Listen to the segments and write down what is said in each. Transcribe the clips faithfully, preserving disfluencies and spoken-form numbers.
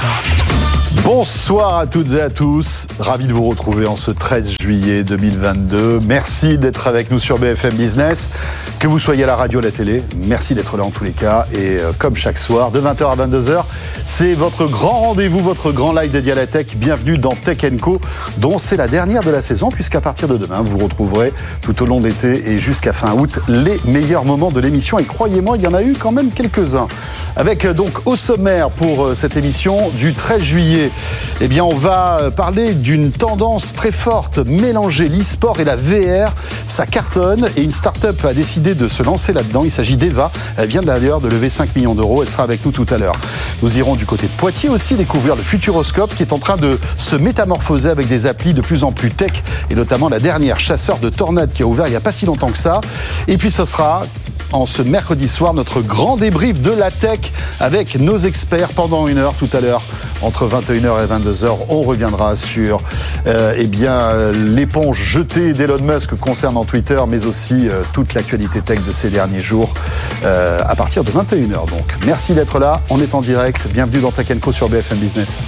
Bonsoir à toutes et à tous, ravi de vous retrouver en ce treize juillet deux mille vingt-deux. Merci d'être avec nous sur B F M Business, que vous soyez à la radio ou à la télé, merci d'être là en tous les cas. Et euh, comme chaque soir, de vingt heures à vingt-deux heures, c'est votre grand rendez-vous, votre grand live dédié à la tech. Bienvenue dans Tech and Co, dont c'est la dernière de la saison, puisqu'à partir de demain, vous retrouverez tout au long de l'été et jusqu'à fin août les meilleurs moments de l'émission. Et croyez-moi, il y en a eu quand même quelques-uns. Avec euh, donc au sommaire pour euh, cette émission du treize juillet, eh bien, on va parler d'une tendance très forte, mélanger l'e-sport et la V R. Ça cartonne et une start-up a décidé de se lancer là-dedans. Il s'agit d'Eva. Elle vient d'ailleurs de lever cinq millions d'euros. Elle sera avec nous tout à l'heure. Nous irons du côté de Poitiers aussi découvrir le Futuroscope qui est en train de se métamorphoser avec des applis de plus en plus tech et notamment la dernière chasseur de tornades qui a ouvert il n'y a pas si longtemps que ça. Et puis ce sera en ce mercredi soir, notre grand débrief de la tech avec nos experts pendant une heure tout à l'heure. Entre vingt et une heures et vingt-deux heures, on reviendra sur euh, eh bien, l'éponge jetée d'Elon Musk concernant Twitter, mais aussi euh, toute l'actualité tech de ces derniers jours euh, à partir de vingt et une heures. Donc, merci d'être là, on est en direct. Bienvenue dans Tech and Co sur B F M Business.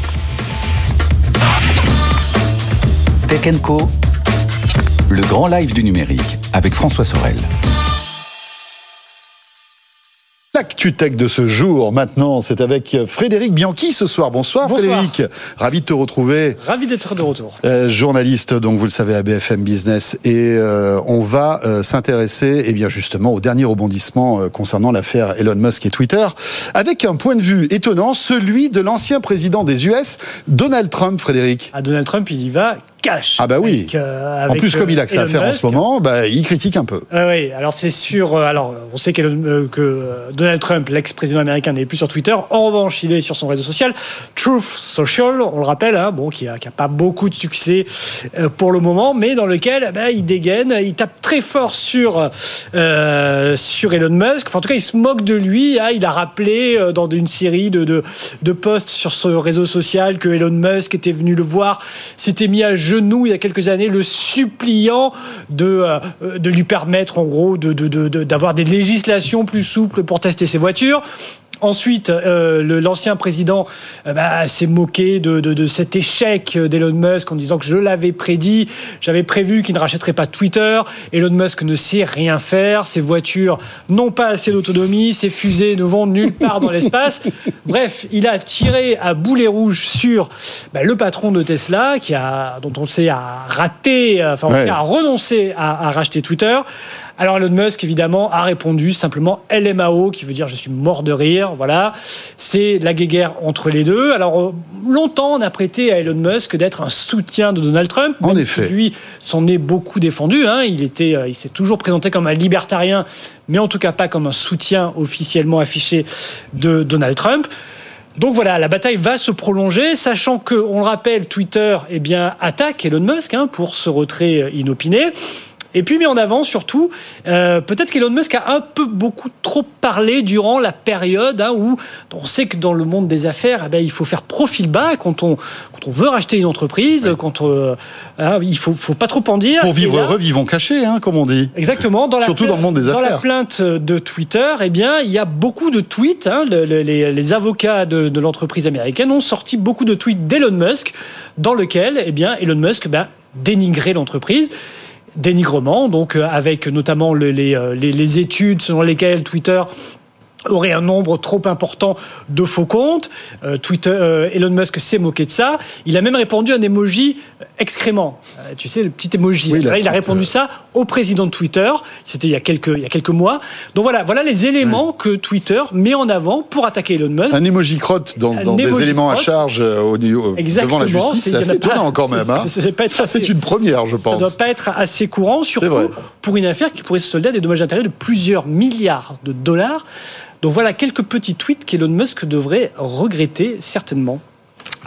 Tech and Co, le grand live du numérique avec François Sorel. L'actu tech de ce jour, maintenant, c'est avec Frédéric Bianchi ce soir. Bonsoir, Bonsoir. Frédéric. Ravi de te retrouver. Ravi d'être de retour. Euh, journaliste, donc vous le savez, à B F M Business. Et euh, on va euh, s'intéresser, eh bien, justement, au dernier rebondissement euh, concernant l'affaire Elon Musk et Twitter, avec un point de vue étonnant, celui de l'ancien président des U S, Donald Trump, Frédéric. Ah, Donald Trump, il y va cash. Ah bah oui. Avec, euh, avec, en plus, comme il a que ça à faire Musk. En ce moment, bah, il critique un peu. Euh, oui, alors c'est sûr. Euh, alors, on sait euh, que Donald Trump, l'ex-président américain, n'est plus sur Twitter. En revanche, il est sur son réseau social, Truth Social, on le rappelle, hein, bon, qui n'a qui a pas beaucoup de succès euh, pour le moment, mais dans lequel bah, il dégaine, il tape très fort sur, euh, sur Elon Musk. Enfin, en tout cas, il se moque de lui. Hein, il a rappelé euh, dans une série de, de, de posts sur ce réseau social que Elon Musk était venu le voir, s'était mis à genoux il y a quelques années, le suppliant de, euh, de lui permettre en gros de, de, de, de, d'avoir des législations plus souples pour tester ses voitures. Ensuite, euh, le, l'ancien président euh, bah, s'est moqué de, de, de cet échec d'Elon Musk en disant que je l'avais prédit, j'avais prévu qu'il ne rachèterait pas Twitter. Elon Musk ne sait rien faire, ses voitures n'ont pas assez d'autonomie, ses fusées ne vont nulle part dans l'espace. Bref, il a tiré à boulet rouge sur bah, le patron de Tesla, qui a, dont on le sait, a raté, enfin en tout cas a renoncé à, à racheter Twitter. Alors Elon Musk, évidemment, a répondu simplement L M A O, qui veut dire « je suis mort de rire ». Voilà, c'est la guéguerre entre les deux. Alors, longtemps, on a prêté à Elon Musk d'être un soutien de Donald Trump. En effet. Si lui s'en est beaucoup défendu. Hein. Il, était, il s'est toujours présenté comme un libertarien, mais en tout cas pas comme un soutien officiellement affiché de Donald Trump. Donc voilà, la bataille va se prolonger, sachant que, on le rappelle, Twitter eh bien, attaque Elon Musk hein, pour ce retrait inopiné. Et puis mis en avant surtout, euh, peut-être qu'Elon Musk a un peu beaucoup trop parlé durant la période hein, où on sait que dans le monde des affaires, eh ben, il faut faire profil bas quand on, quand on veut racheter une entreprise, oui. quand on, hein, il faut, faut pas trop en dire. Pour vivre heureux, vivons cachés, hein, comme on dit. Exactement. Dans surtout la, dans le monde des dans affaires. Dans la plainte de Twitter, eh bien, il y a beaucoup de tweets. Hein, le, le, les, les avocats de, de l'entreprise américaine ont sorti beaucoup de tweets d'Elon Musk, dans lequel, eh bien, Elon Musk ben, dénigrait l'entreprise. Dénigrement, donc avec notamment les, les, les études selon lesquelles Twitter aurait un nombre trop important de faux comptes. Euh, Twitter, euh, Elon Musk s'est moqué de ça. Il a même répandu un emoji excrément. Euh, tu sais, le petit emoji. Oui, là, il a répandu ça au président de Twitter. C'était il y a quelques, il y a quelques mois. Donc voilà, voilà les éléments oui. que Twitter met en avant pour attaquer Elon Musk. Un emoji crotte dans, dans des éléments crotte. à charge au, au, devant la justice. C'est, c'est assez étonnant quand même. Hein. C'est, c'est, c'est ça, assez, c'est une première, je pense. Ça ne doit pas être assez courant, surtout pour une affaire qui pourrait se solder à des dommages d'intérêt de plusieurs milliards de dollars. Donc voilà quelques petits tweets qu'Elon Musk devrait regretter certainement.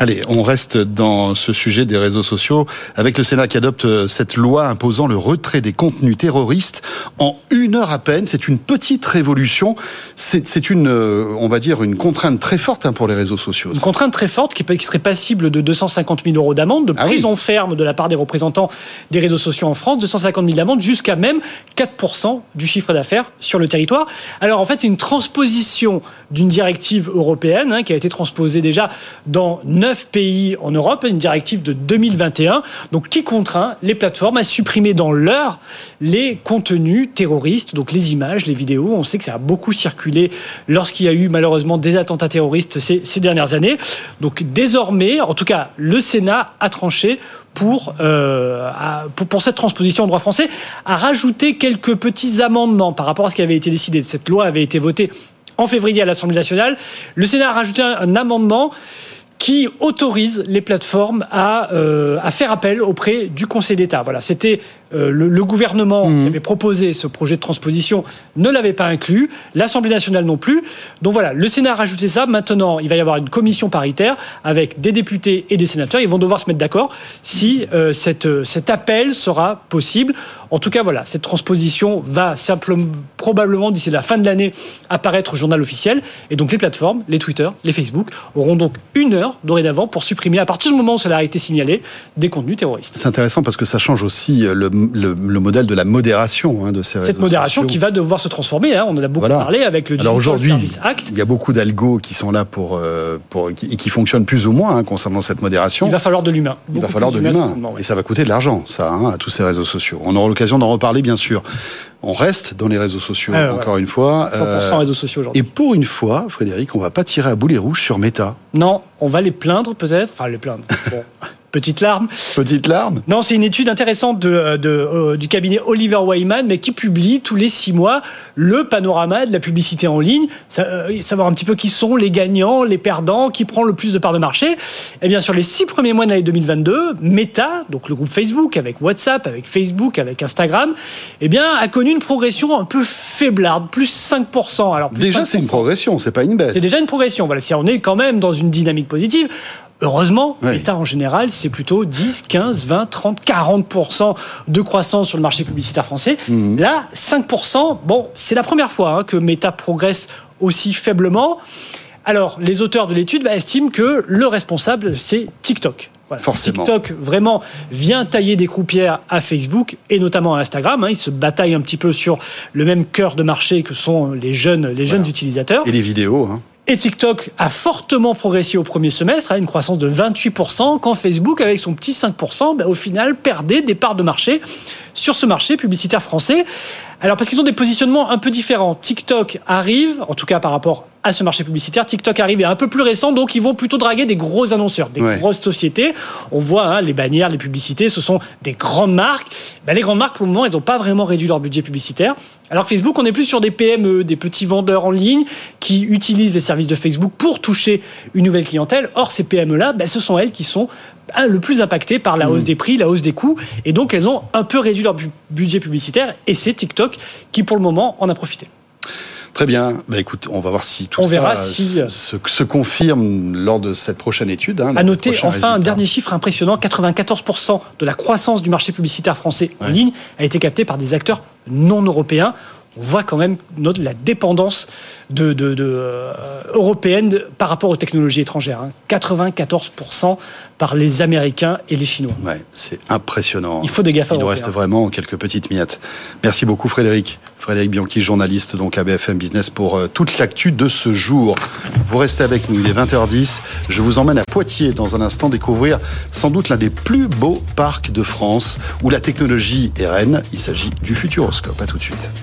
Allez, on reste dans ce sujet des réseaux sociaux avec le Sénat qui adopte cette loi imposant le retrait des contenus terroristes en une heure à peine. C'est une petite révolution. C'est, c'est une, on va dire, une contrainte très forte hein, pour les réseaux sociaux. Une contrainte très forte qui, qui serait passible de deux cent cinquante mille euros d'amende, de prison ah oui. ferme de la part des représentants des réseaux sociaux en France, deux cent cinquante mille d'amende jusqu'à même quatre pour cent du chiffre d'affaires sur le territoire. Alors en fait, c'est une transposition d'une directive européenne hein, qui a été transposée déjà dans neuf pays en Europe, une directive de deux mille vingt et un, donc qui contraint les plateformes à supprimer dans l'heure les contenus terroristes, donc les images, les vidéos. On sait que ça a beaucoup circulé lorsqu'il y a eu malheureusement des attentats terroristes ces, ces dernières années. Donc désormais, en tout cas, le Sénat a tranché pour, euh, à, pour, pour cette transposition en droit français, a rajouté quelques petits amendements par rapport à ce qui avait été décidé. Cette loi avait été votée en février à l'Assemblée nationale. Le Sénat a rajouté un, un amendement qui autorise les plateformes à, euh, à faire appel auprès du Conseil d'État. Voilà, c'était euh, le, le gouvernement mmh. qui avait proposé ce projet de transposition ne l'avait pas inclus, l'Assemblée nationale non plus. Donc voilà, le Sénat a rajouté ça. Maintenant, il va y avoir une commission paritaire avec des députés et des sénateurs. Ils vont devoir se mettre d'accord si euh, cette, cet appel sera possible. En tout cas, voilà, cette transposition va simplement, probablement d'ici la fin de l'année apparaître au journal officiel. Et donc les plateformes, les Twitter, les Facebook auront donc une heure dorénavant pour supprimer, à partir du moment où cela a été signalé, des contenus terroristes. C'est intéressant parce que ça change aussi le, le, le modèle de la modération hein, de ces réseaux sociaux. Cette modération qui va devoir se transformer, hein, on en a beaucoup voilà. parlé avec le Digital Service Act. Il y a beaucoup d'algos qui sont là pour, euh, pour qui, qui fonctionnent plus ou moins hein, concernant cette modération. Il va falloir de l'humain. Il va falloir de l'humain. Ouais. Et ça va coûter de l'argent, ça, hein, à tous ces réseaux sociaux. On aura l'occasion d'en reparler, bien sûr. On reste dans les réseaux sociaux, euh, encore ouais. une fois. cent pour cent euh, réseaux sociaux aujourd'hui. Et pour une fois, Frédéric, on va pas tirer à boulet rouge sur Meta. Non, on va les plaindre peut-être. Enfin, les plaindre. Bon. Petite larme. Petite larme. Non, c'est une étude intéressante de, de, euh, du cabinet Oliver Wyman, mais qui publie tous les six mois le panorama de la publicité en ligne, ça, euh, savoir un petit peu qui sont les gagnants, les perdants, qui prend le plus de parts de marché. Et bien, sur les six premiers mois de l'année deux mille vingt-deux, Meta, donc le groupe Facebook, avec WhatsApp, avec Facebook, avec Instagram, eh bien, a connu une progression un peu faiblarde, plus cinq pour cent. Alors, plus déjà, cinq pour cent. C'est une progression, c'est pas une baisse. C'est déjà une progression. Voilà, si on est quand même dans une dynamique positive. Heureusement, oui. L'État en général, c'est plutôt dix, quinze, vingt, trente, quarante pour cent de croissance sur le marché publicitaire français. Mmh. Là, cinq pour cent, bon, c'est la première fois hein, que Meta progresse aussi faiblement. Alors, les auteurs de l'étude bah, estiment que le responsable, c'est TikTok. Voilà. Forcément. TikTok, vraiment, vient tailler des croupières à Facebook et notamment à Instagram. Hein. Ils se bataillent un petit peu sur le même cœur de marché que sont les jeunes, les jeunes voilà. utilisateurs. Et les vidéos, hein. Et TikTok a fortement progressé au premier semestre, à une croissance de vingt-huit pour cent, quand Facebook, avec son petit cinq pour cent, bah, au final, perdait des parts de marché sur ce marché publicitaire français. Alors, parce qu'ils ont des positionnements un peu différents. TikTok arrive, en tout cas par rapport à ce marché publicitaire, TikTok arrive et est un peu plus récent, donc ils vont plutôt draguer des gros annonceurs, des ouais. grosses sociétés. On voit hein, les bannières, les publicités, ce sont des grandes marques. Ben, les grandes marques, pour le moment, elles n'ont pas vraiment réduit leur budget publicitaire. Alors que Facebook, on est plus sur des P M E, des petits vendeurs en ligne qui utilisent les services de Facebook pour toucher une nouvelle clientèle. Or, ces P M E-là, ben, ce sont elles qui sont le plus impactées par la hausse des prix, la hausse des coûts. Et donc, elles ont un peu réduit leur bu- budget publicitaire. Et c'est TikTok qui, pour le moment, en a profité. Très bien. Bah, écoute, on va voir si tout on ça verra si... se, se confirme lors de cette prochaine étude. Hein, à noter, enfin, résultats. Un dernier chiffre impressionnant, quatre-vingt-quatorze pour cent de la croissance du marché publicitaire français ouais. en ligne a été captée par des acteurs non européens. On voit quand même notre, la dépendance de, de, de, euh, européenne par rapport aux technologies étrangères. Hein. quatre-vingt-quatorze pour cent par les Américains et les Chinois. Ouais, c'est impressionnant. Il faut des GAFA Il nous européens. reste vraiment quelques petites miettes. Merci beaucoup Frédéric. Frédéric Bianchi, journaliste donc à B F M Business pour euh, toute l'actu de ce jour. Vous restez avec nous, il est vingt heures dix. Je vous emmène à Poitiers dans un instant découvrir sans doute l'un des plus beaux parcs de France où la technologie est reine. Il s'agit du Futuroscope. À tout de suite.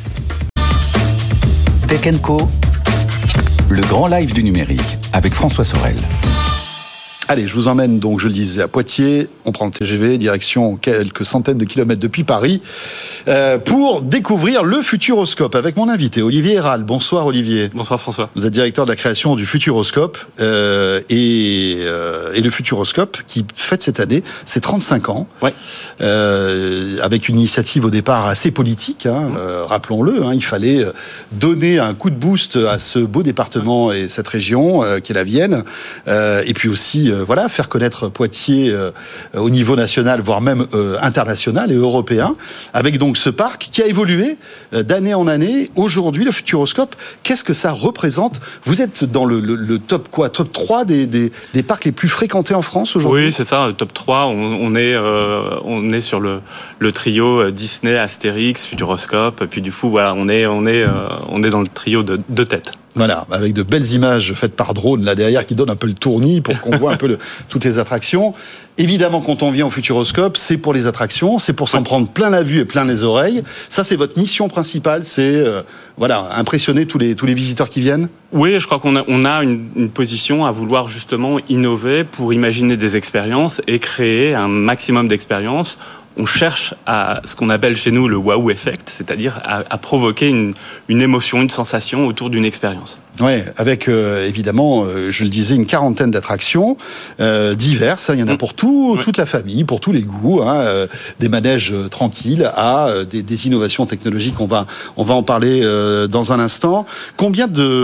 Tech and Co, le grand live du numérique avec François Sorel. Allez, je vous emmène donc, je le disais, à Poitiers. On prend le T G V, direction quelques centaines de kilomètres depuis Paris, euh, pour découvrir le Futuroscope avec mon invité, Olivier Héral. Bonsoir Olivier. Bonsoir François. Vous êtes directeur de la création du Futuroscope euh, et, euh, et le Futuroscope qui fête cette année ses trente-cinq ans. Ouais. Euh, avec une initiative au départ assez politique, hein, mmh. euh, rappelons-le. Hein, il fallait donner un coup de boost à ce beau département et cette région euh, qu'est la Vienne, euh, et puis aussi euh, voilà, faire connaître Poitiers euh, au niveau national, voire même euh, international et européen, avec donc ce parc qui a évolué euh, d'année en année. Aujourd'hui, le Futuroscope, qu'est-ce que ça représente? Vous êtes dans le, le, le top quoi, top trois des, des, des parcs les plus fréquentés en France aujourd'hui? Oui, c'est ça, top trois. On, on, est, euh, on est sur le, le trio Disney, Astérix, Futuroscope. Puis du coup, voilà, on est, on est, euh, on est dans le trio de, de tête. Voilà, avec de belles images faites par drone là derrière qui donnent un peu le tournis pour qu'on voit un peu le, toutes les attractions. Évidemment, quand on vient au Futuroscope, c'est pour les attractions, c'est pour s'en prendre plein la vue et plein les oreilles. Ça, c'est votre mission principale, c'est euh, voilà, impressionner tous les tous les visiteurs qui viennent. Oui, je crois qu'on a, on a une, une position à vouloir justement innover pour imaginer des expériences et créer un maximum d'expériences. On cherche à ce qu'on appelle chez nous le wow effect, c'est-à-dire à, à provoquer une, une émotion, une sensation autour d'une expérience. Ouais, avec euh, évidemment, euh, je le disais, une quarantaine d'attractions euh, diverses. Hein, il y en a pour tout, oui. toute la famille, pour tous les goûts. Hein, euh, des manèges euh, tranquilles à euh, des, des innovations technologiques. On va, on va en parler euh, dans un instant. Combien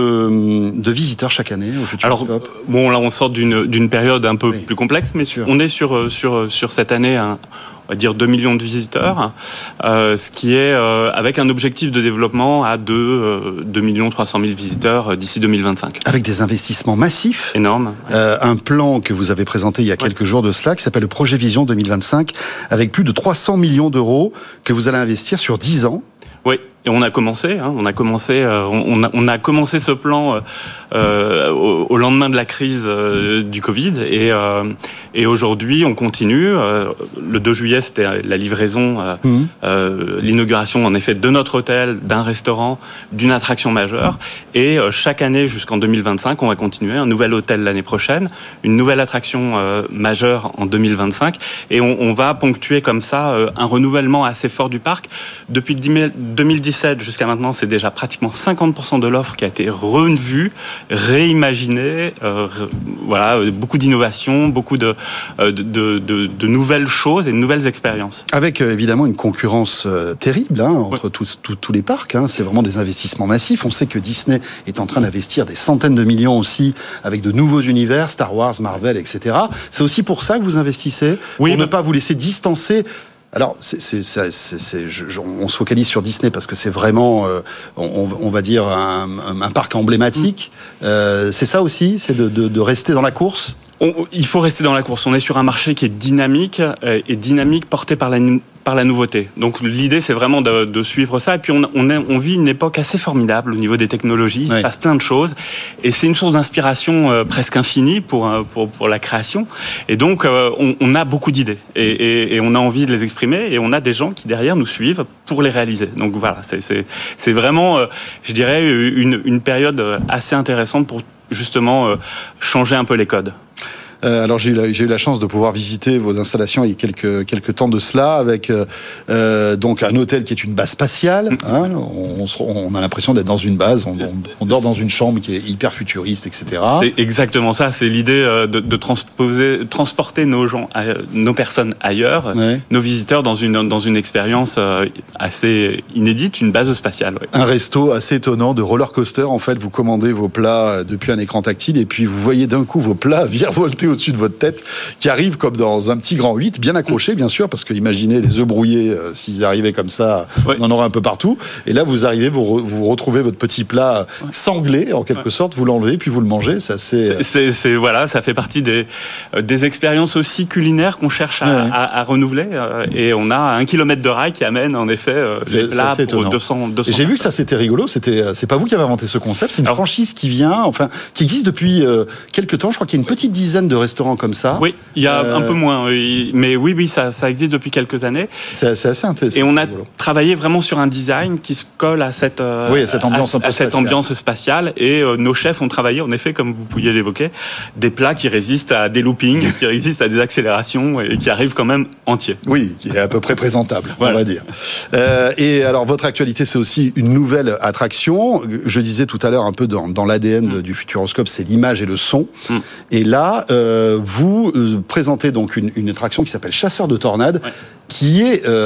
de, de visiteurs chaque année au Futuroscope? Alors, bon, là, on sort d'une, d'une période un peu oui. plus complexe, mais Sûr. on est sur, sur, sur cette année un, on va dire deux millions de visiteurs, euh, ce qui est euh, avec un objectif de développement à deux, euh, deux millions trois cent mille visiteurs euh, d'ici deux mille vingt-cinq. Avec des investissements massifs. Énorme. Euh, un plan que vous avez présenté il y a quelques ouais. jours de cela, qui s'appelle le Projet Vision deux mille vingt-cinq, avec plus de trois cents millions d'euros que vous allez investir sur dix ans. Oui. Et on a commencé, hein, on a commencé, euh, on, a, on a commencé ce plan euh, au, au lendemain de la crise euh, du Covid, et, euh, et aujourd'hui on continue. Euh, le deux juillet, c'était la livraison, euh, mmh. euh, l'inauguration en effet de notre hôtel, d'un restaurant, d'une attraction majeure, et euh, chaque année jusqu'en deux mille vingt-cinq, on va continuer. Un nouvel hôtel l'année prochaine, une nouvelle attraction euh, majeure en deux mille vingt-cinq, et on, on va ponctuer comme ça euh, un renouvellement assez fort du parc. Depuis deux mille dix-sept jusqu'à maintenant, c'est déjà pratiquement cinquante pour cent de l'offre qui a été revue, réimaginée. Euh, voilà, beaucoup d'innovations, beaucoup de, de, de, de nouvelles choses et de nouvelles expériences. Avec euh, évidemment une concurrence euh, terrible hein, entre oui. tous, tous, tous les parcs. Hein. C'est vraiment des investissements massifs. On sait que Disney est en train d'investir des centaines de millions aussi avec de nouveaux univers, Star Wars, Marvel, et cetera. C'est aussi pour ça que vous investissez, oui, pour mais... ne pas vous laisser distancer. Alors, c'est, c'est, c'est, c'est, c'est, je, on se focalise sur Disney parce que c'est vraiment, euh, on, on va dire, un, un parc emblématique. Mmh. Euh, c'est ça aussi, c'est de, de, de rester dans la course. On, il faut rester dans la course. On est sur un marché qui est dynamique euh, et dynamique porté par la, par la nouveauté. Donc l'idée, c'est vraiment de, de suivre ça. Et puis on, on, est, on vit une époque assez formidable au niveau des technologies. Il oui. se passe plein de choses. Et c'est une source d'inspiration euh, presque infinie pour, pour, pour la création. Et donc euh, on, on a beaucoup d'idées. Et, et, et on a envie de les exprimer. Et on a des gens qui derrière nous suivent pour les réaliser. Donc voilà, c'est, c'est, c'est vraiment, euh, je dirais, une, une période assez intéressante pour justement euh, changer un peu les codes. Euh, alors j'ai eu, la, j'ai eu la chance de pouvoir visiter vos installations il y a quelques, quelques temps de cela, avec euh, donc un hôtel qui est une base spatiale. Hein, on, on a l'impression d'être dans une base, on, on, on dort dans une chambre qui est hyper futuriste, et cetera. C'est exactement ça, c'est l'idée de, de transposer, transporter nos gens, nos personnes ailleurs, ouais. nos visiteurs dans une, dans une expérience assez inédite, une base spatiale. Ouais. Un resto assez étonnant de roller coaster. En fait, vous commandez vos plats depuis un écran tactile et puis vous voyez d'un coup vos plats virevolter au-dessus de votre tête, qui arrive comme dans un petit grand huit, bien accroché bien sûr, parce que imaginez les œufs brouillés, euh, s'ils arrivaient comme ça, ouais. on en aurait un peu partout. Et là, vous arrivez, vous, re, vous retrouvez votre petit plat ouais. sanglé, en quelque ouais. sorte, vous l'enlevez, puis vous le mangez. C'est assez... C'est, c'est, c'est, voilà, ça fait partie des, euh, des expériences aussi culinaires qu'on cherche à, ouais. à, à renouveler. Euh, et on a un kilomètre de rail qui amène, en effet, euh, les plats pour deux cents, deux cents. Et j'ai vu que ça, c'était rigolo. C'était, c'est pas vous qui avez inventé ce concept, c'est une Alors, franchise qui vient, enfin, qui existe depuis euh, quelques temps. Je crois qu'il y a une petite dizaine de restaurants comme ça. Oui, il y a euh... un peu moins, mais oui, oui, ça, ça existe depuis quelques années. C'est, c'est assez intéressant. Et on a rigolo. travaillé vraiment sur un design qui se colle à cette, euh, oui, à cette ambiance, à, à cette ambiance spatiale. Et euh, nos chefs ont travaillé, en effet, comme vous pouviez l'évoquer, des plats qui résistent à des loopings, qui résistent à des accélérations et qui arrivent quand même entiers. Oui, qui est à peu près présentable, voilà. on va dire. Euh, et alors, votre actualité, c'est aussi une nouvelle attraction. Je disais tout à l'heure un peu dans, dans l'A D N mm. du Futuroscope, c'est l'image et le son. Mm. Et là, euh, vous euh, présentez donc une, une attraction qui s'appelle Chasseur de tornades, ouais. qui est euh,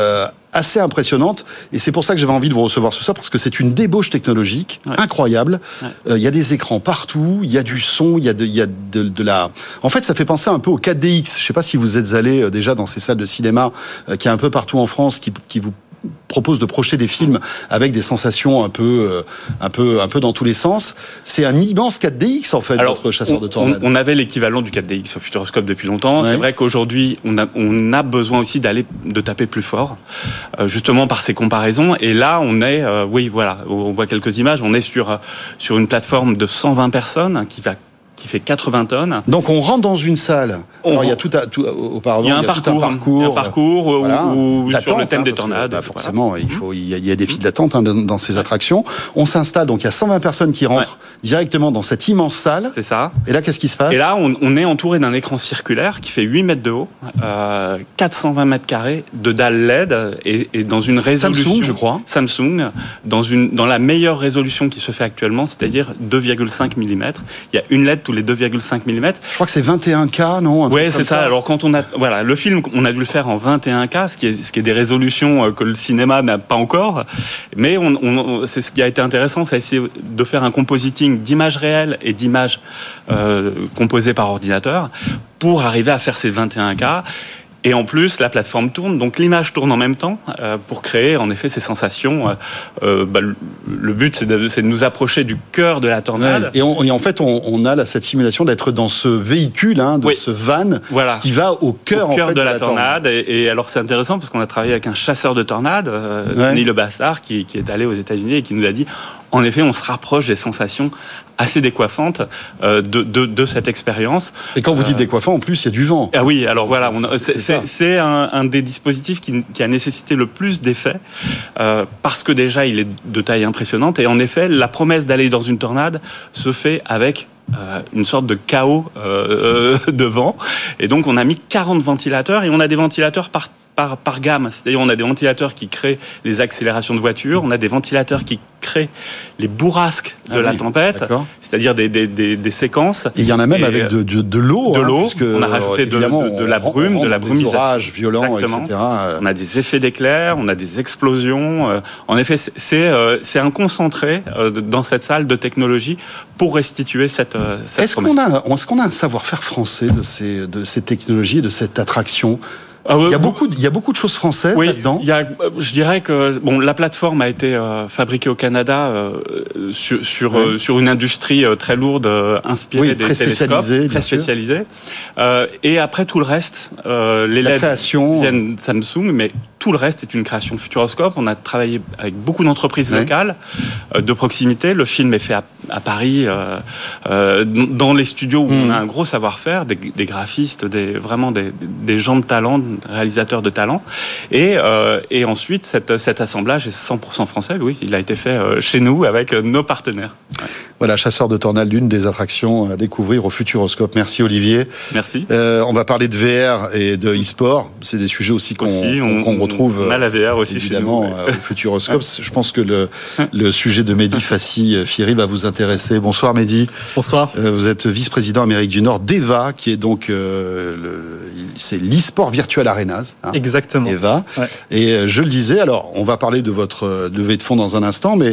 assez impressionnante. Et c'est pour ça que j'avais envie de vous recevoir ce soir, parce que c'est une débauche technologique ouais. incroyable. Il ouais. euh, y a des écrans partout, il y a du son, il y a, de, y a de, de la... En fait, ça fait penser un peu au quatre D X. Je ne sais pas si vous êtes allé euh, déjà dans ces salles de cinéma euh, qui est un peu partout en France, qui, qui vous propose de projeter des films avec des sensations un peu, euh, un peu, un peu dans tous les sens. C'est un immense quatre D X en fait, Alors, notre chasseur on, de tornades. On, on avait l'équivalent du quatre D X au Futuroscope depuis longtemps. Ouais. C'est vrai qu'aujourd'hui, on a, on a besoin aussi d'aller, de taper plus fort, euh, justement par ces comparaisons. Et là, on est, euh, oui, voilà, on voit quelques images. On est sur, euh, sur une plateforme de cent vingt personnes qui va qui fait quatre-vingts tonnes. Donc on rentre dans une salle. On Alors il y a tout, à, tout auparavant, il y a un, il y a parcours, tout un parcours, il y a un parcours voilà, où, sur le thème hein, des tornades. Que, bah, forcément, voilà. il faut, il y a, il y a des files d'attente hein, dans, dans ces ouais. attractions. On s'installe, donc il y a cent vingt personnes qui rentrent ouais. directement dans cette immense salle. C'est ça. Et là, qu'est-ce qui se passe ? Et là, on, on est entouré d'un écran circulaire qui fait huit mètres de haut, euh, quatre cent vingt mètres carrés de dalles L E D et, et dans une résolution Samsung, je crois. Samsung, dans une dans la meilleure résolution qui se fait actuellement, c'est-à-dire deux virgule cinq millimètres. Il y a une L E D tous les deux virgule cinq millimètres. Je crois que c'est vingt et un K, non ? Oui, c'est ça. ça. Alors quand on a, voilà, le film, on a dû le faire en vingt et un K, ce qui est, ce qui est des résolutions que le cinéma n'a pas encore. Mais on, on, c'est ce qui a été intéressant, c'est essayer de faire un compositing d'images réelles et d'images euh, composées par ordinateur pour arriver à faire ces vingt et un K. Et en plus, la plateforme tourne, donc l'image tourne en même temps euh, pour créer en effet ces sensations. Euh, bah, le, le but, c'est de, c'est de nous approcher du cœur de la tornade. Ouais. Et, on, et en fait, on, on a là, cette simulation d'être dans ce véhicule, hein, de oui. ce van, voilà. qui va au cœur, au cœur en fait, de, de la, la tornade. tornade. Et, et alors, c'est intéressant parce qu'on a travaillé avec un chasseur de tornades, euh, ouais. Neil Bassard, qui, qui est allé aux États-Unis et qui nous a dit. En effet, on se rapproche des sensations assez décoiffantes euh, de, de, de cette expérience. Et quand vous dites décoiffant, en plus, il y a du vent. Ah oui, alors voilà, on a, c'est, c'est, c'est un, un des dispositifs qui, qui a nécessité le plus d'effets, euh, parce que déjà, il est de taille impressionnante. Et en effet, la promesse d'aller dans une tornade se fait avec euh, une sorte de chaos euh, de vent. Et donc, on a mis quarante ventilateurs, et on a des ventilateurs par Par, par gamme, c'est-à-dire on a des ventilateurs qui créent les accélérations de voiture, on a des ventilateurs qui créent les bourrasques de ah la oui, tempête, d'accord. c'est-à-dire des, des, des, des séquences. Et il y en a même et avec de, de, de l'eau. De hein, l'eau, que, on a rajouté de, de, de la brume, on, on de la brumisation. Des orages violents, Exactement. et cetera. On a des effets d'éclair, on a des explosions. En effet, c'est, c'est, c'est un concentré dans cette salle de technologie pour restituer cette, cette est-ce qu'on a, est-ce qu'on a un savoir-faire français de ces, de ces technologies et de cette attraction ? Ah ouais, il y a beaucoup, de, il y a beaucoup de choses françaises oui, là-dedans. Il y a, je dirais que bon, la plateforme a été euh, fabriquée au Canada euh, sur sur, oui. euh, sur une industrie euh, très lourde, euh, inspirée oui, des très télescopes, très spécialisée. Euh, et après tout le reste, euh, les la L E D création viennent Samsung, mais tout le reste est une création Futuroscope. On a travaillé avec beaucoup d'entreprises oui. locales, euh, de proximité. Le film est fait à, à Paris, euh, euh, dans les studios où mmh. on a un gros savoir-faire, des, des graphistes, des, vraiment des, des gens de talent, réalisateurs de talent. Et, euh, et ensuite, cette, cet assemblage est cent pour cent français. Oui, il a été fait euh, chez nous avec euh, nos partenaires. Ouais. Voilà, chasseur de tornades, l'une des attractions à découvrir au Futuroscope. Merci Olivier. Merci. Euh, on va parler de V R et de e-sport. C'est des sujets aussi qu'on, aussi, on, qu'on retrouve. On a la V R aussi évidemment chez nous, ouais. au Futuroscope. Je pense que le, le sujet de Mehdi Fassi Firi va vous intéresser. Bonsoir Mehdi. Bonsoir. Euh, vous êtes vice-président Amérique du Nord d'EVA, qui est donc euh, le, c'est l'e-sport virtual arenas. Hein, exactement. EVA. Ouais. Et euh, je le disais. Alors, on va parler de votre levée de fonds dans un instant, mais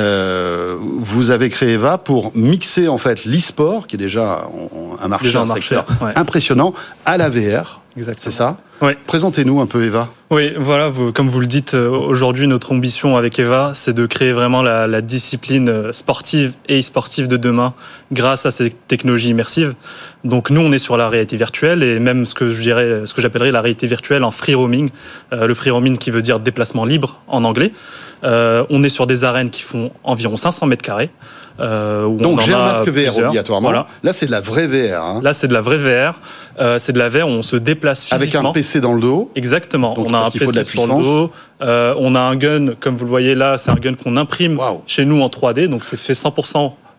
euh, vous avez créé EVA pour mixer en fait l'e-sport, qui est déjà un marché, déjà un, un marché, secteur ouais. impressionnant, à la V R. Exactement. C'est ça ? Oui. Présentez-nous un peu EVA. Oui, voilà, vous, comme vous le dites, aujourd'hui, notre ambition avec EVA, c'est de créer vraiment la, la discipline sportive et e-sportive de demain grâce à ces technologies immersives. Donc nous, on est sur la réalité virtuelle et même ce que je dirais, ce que j'appellerais la réalité virtuelle en free roaming. Euh, le free roaming qui veut dire déplacement libre en anglais. Euh, on est sur des arènes qui font environ cinq cents mètres carrés. Euh, Donc j'ai un masque V R obligatoirement. Voilà. Là c'est de la vraie V R. Hein. Là c'est de la vraie V R. Euh, c'est de la V R où on se déplace physiquement. Avec un P C dans le dos. Exactement. Donc, on a un P C sur le dos. Euh, on a un gun, comme vous le voyez là, c'est un gun qu'on imprime wow. chez nous en trois D. Donc c'est fait cent pour cent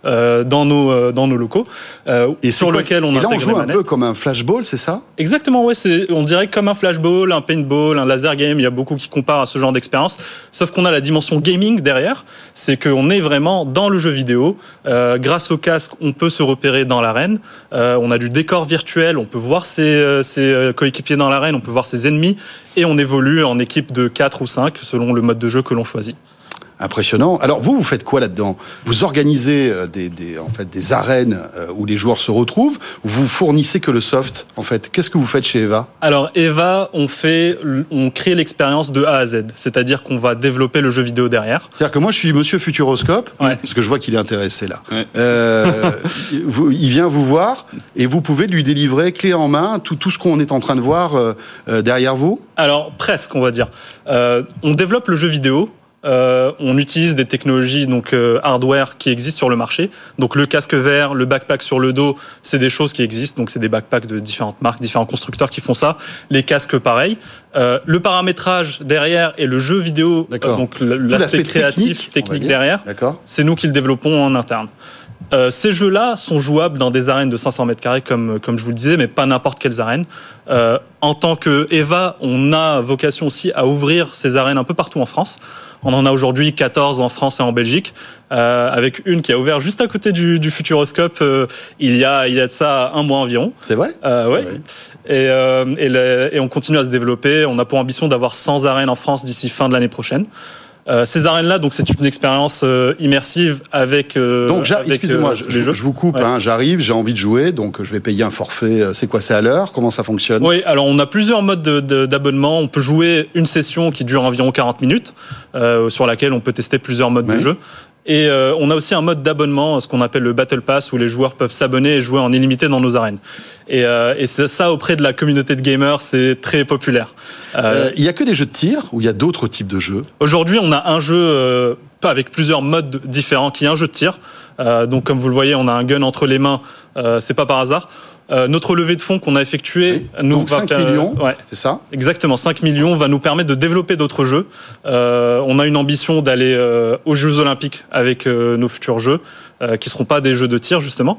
euh, dans nos euh, dans nos locaux, euh, et sur lequel on et là, intègre on joue les un manettes. peu comme un flashball, c'est ça? Exactement, ouais, c'est, on dirait comme un flashball, un paintball, un laser game. Il y a beaucoup qui comparent à ce genre d'expérience. Sauf qu'on a la dimension gaming derrière. C'est qu'on est vraiment dans le jeu vidéo. Euh, grâce au casque, on peut se repérer dans l'arène. Euh, on a du décor virtuel. On peut voir ses, ses coéquipiers dans l'arène. On peut voir ses ennemis. Et on évolue en équipe de quatre ou cinq selon le mode de jeu que l'on choisit. Impressionnant. Alors vous, vous faites quoi là-dedans? Vous organisez des, des, en fait, des arènes où les joueurs se retrouvent, ou vous fournissez que le soft, en fait? Qu'est-ce que vous faites chez Eva? Alors Eva, on fait, on crée l'expérience de A à Z, c'est-à-dire qu'on va développer le jeu vidéo derrière. C'est-à-dire que moi, je suis Monsieur Futuroscope, ouais. parce que je vois qu'il est intéressé là. Ouais. Euh, vous, il vient vous voir et vous pouvez lui délivrer clé en main tout, tout ce qu'on est en train de voir euh, derrière vous? Alors presque, on va dire. Euh, on développe le jeu vidéo. Euh, on utilise des technologies donc euh, hardware qui existent sur le marché. Donc le casque vert, le backpack sur le dos, c'est des choses qui existent. Donc c'est des backpacks de différentes marques, différents constructeurs qui font ça. Les casques, pareil. Euh, le paramétrage derrière et le jeu vidéo, euh, donc l'aspect, l'aspect créatif, technique, technique derrière, D'accord. c'est nous qui le développons en interne. Euh, ces jeux-là sont jouables dans des arènes de cinq cents mètres carrés, comme, comme je vous le disais, mais pas n'importe quelles arènes. Euh, en tant que Eva, on a vocation aussi à ouvrir ces arènes un peu partout en France. On en a aujourd'hui quatorze en France et en Belgique, euh, avec une qui a ouvert juste à côté du, du Futuroscope euh, il y a il y a de ça un mois environ. C'est vrai? euh, ouais. ouais. Et, euh, et, le, et on continue à se développer. On a pour ambition d'avoir cent arènes en France d'ici fin de l'année prochaine. Euh, ces arènes-là, donc c'est une expérience euh, immersive avec. Euh, donc, avec, excusez-moi, euh, je, les jeux. je vous coupe. Ouais. Hein, j'arrive, j'ai envie de jouer, donc je vais payer un forfait. C'est quoi, c'est à l'heure? Comment ça fonctionne? Oui, alors on a plusieurs modes de, de, d'abonnement. On peut jouer une session qui dure environ quarante minutes, euh, sur laquelle on peut tester plusieurs modes ouais. de jeu. Et euh, on a aussi un mode d'abonnement, ce qu'on appelle le Battle Pass, où les joueurs peuvent s'abonner et jouer en illimité dans nos arènes. Et, euh, et c'est ça, auprès de la communauté de gamers, c'est très populaire. Il euh, n'y euh, a que des jeux de tir ou il y a d'autres types de jeux? Aujourd'hui, on a un jeu euh, avec plusieurs modes différents, qui est un jeu de tir. Euh, donc, comme vous le voyez, on a un gun entre les mains. Euh, c'est pas par hasard. Euh, notre levée de fonds qu'on a effectuée, oui. nous donc va cinq millions, euh, ouais, c'est ça? Exactement, cinq millions va nous permettre de développer d'autres jeux. Euh, on a une ambition d'aller euh, aux Jeux Olympiques avec euh, nos futurs jeux, euh, qui seront pas des jeux de tir justement.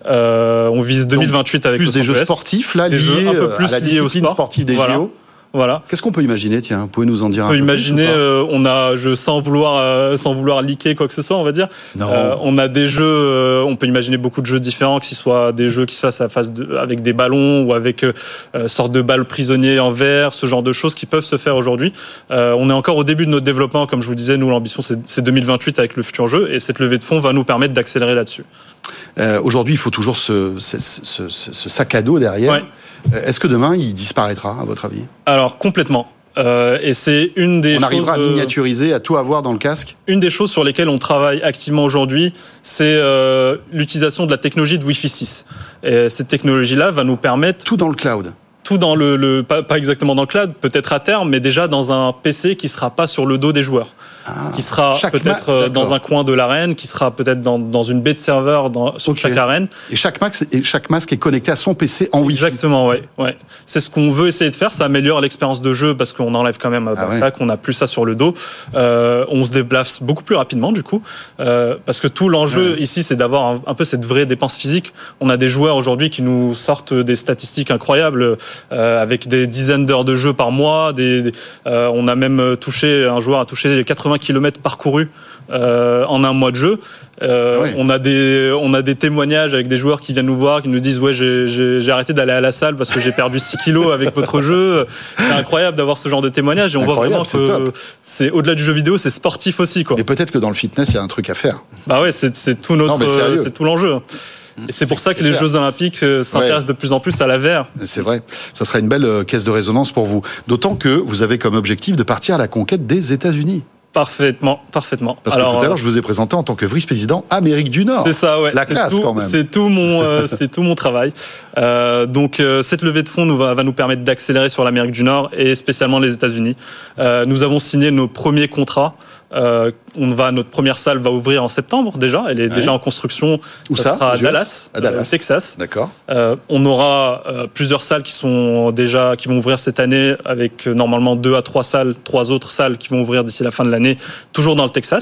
Euh, on vise deux mille vingt-huit donc, avec plus des jeux sportifs là, liés jeux un peu plus à la liés au sport sportive des voilà. J O. Voilà. Qu'est-ce qu'on peut imaginer? Tiens, vous pouvez nous en dire un peu? On peut imaginer, plus, euh, on a, je, sans vouloir, euh, sans vouloir leaker quoi que ce soit, on va dire. Non. Euh, on a des jeux, euh, on peut imaginer beaucoup de jeux différents, que ce soit des jeux qui se fassent à face de, avec des ballons ou avec euh, sorte de balles prisonniers en verre, ce genre de choses qui peuvent se faire aujourd'hui. Euh, on est encore au début de notre développement, comme je vous disais, nous l'ambition c'est, c'est deux mille vingt-huit avec le futur jeu, et cette levée de fonds va nous permettre d'accélérer là-dessus. Euh, aujourd'hui, il faut toujours ce, ce, ce, ce, ce sac à dos derrière. Ouais. Est-ce que demain, il disparaîtra, à votre avis? Alors, complètement. Euh, et c'est une des on choses... On arrivera à miniaturiser, à tout avoir dans le casque? Une des choses sur lesquelles on travaille activement aujourd'hui, c'est euh, l'utilisation de la technologie de Wi-Fi six. Et cette technologie-là va nous permettre... Tout dans le cloud? Tout dans le... le pas, pas exactement dans le cloud, peut-être à terme, mais déjà dans un P C qui ne sera pas sur le dos des joueurs. Ah, qui sera peut-être ma... dans un coin de l'arène, qui sera peut-être dans, dans une baie de serveur dans, sur okay. chaque arène. Et chaque, max, et chaque masque est connecté à son P C en Wi-Fi. Exactement, ouais, ouais. C'est ce qu'on veut essayer de faire. Ça améliore l'expérience de jeu parce qu'on enlève quand même un backpack, ah ouais. on n'a plus ça sur le dos. Euh, on se déplace beaucoup plus rapidement du coup, euh, parce que tout l'enjeu ouais. ici, c'est d'avoir un, un peu cette vraie dépense physique. On a des joueurs aujourd'hui qui nous sortent des statistiques incroyables, euh, avec des dizaines d'heures de jeu par mois. Des, des, euh, on a même touché, un joueur a touché quatre-vingts kilomètres parcourus euh, en un mois de jeu. Euh, oui. On a des on a des témoignages avec des joueurs qui viennent nous voir, qui nous disent ouais j'ai j'ai, j'ai arrêté d'aller à la salle parce que j'ai perdu six kilos avec votre jeu. C'est incroyable d'avoir ce genre de témoignages et on incroyable, voit vraiment que c'est, c'est au-delà du jeu vidéo, c'est sportif aussi quoi. Et peut-être que dans le fitness il y a un truc à faire. Bah ouais, c'est c'est tout notre non, c'est tout l'enjeu. Et c'est pour ça que les Jeux Olympiques s'intéressent ouais. de plus en plus à la V R. C'est vrai. Ça sera une belle caisse de résonance pour vous. D'autant que vous avez comme objectif de partir à la conquête des États-Unis. Parfaitement, parfaitement. Parce que Alors, tout à l'heure, je vous ai présenté en tant que vice-président Amérique du Nord. C'est ça, ouais. La c'est classe, tout, quand même. C'est tout mon, euh, c'est tout mon travail. Euh, donc, euh, cette levée de fonds nous va, va nous permettre d'accélérer sur l'Amérique du Nord et spécialement les États-Unis. Euh, nous avons signé nos premiers contrats. Euh, on va, notre première salle va ouvrir en septembre déjà. Elle est ouais. déjà en construction. Où ça, ça sera à U S Dallas, à Dallas, euh, Texas. D'accord. Euh, on aura euh, plusieurs salles qui sont déjà qui vont ouvrir cette année, avec euh, normalement deux à trois salles, trois autres salles qui vont ouvrir d'ici la fin de l'année, toujours dans le Texas. Mmh.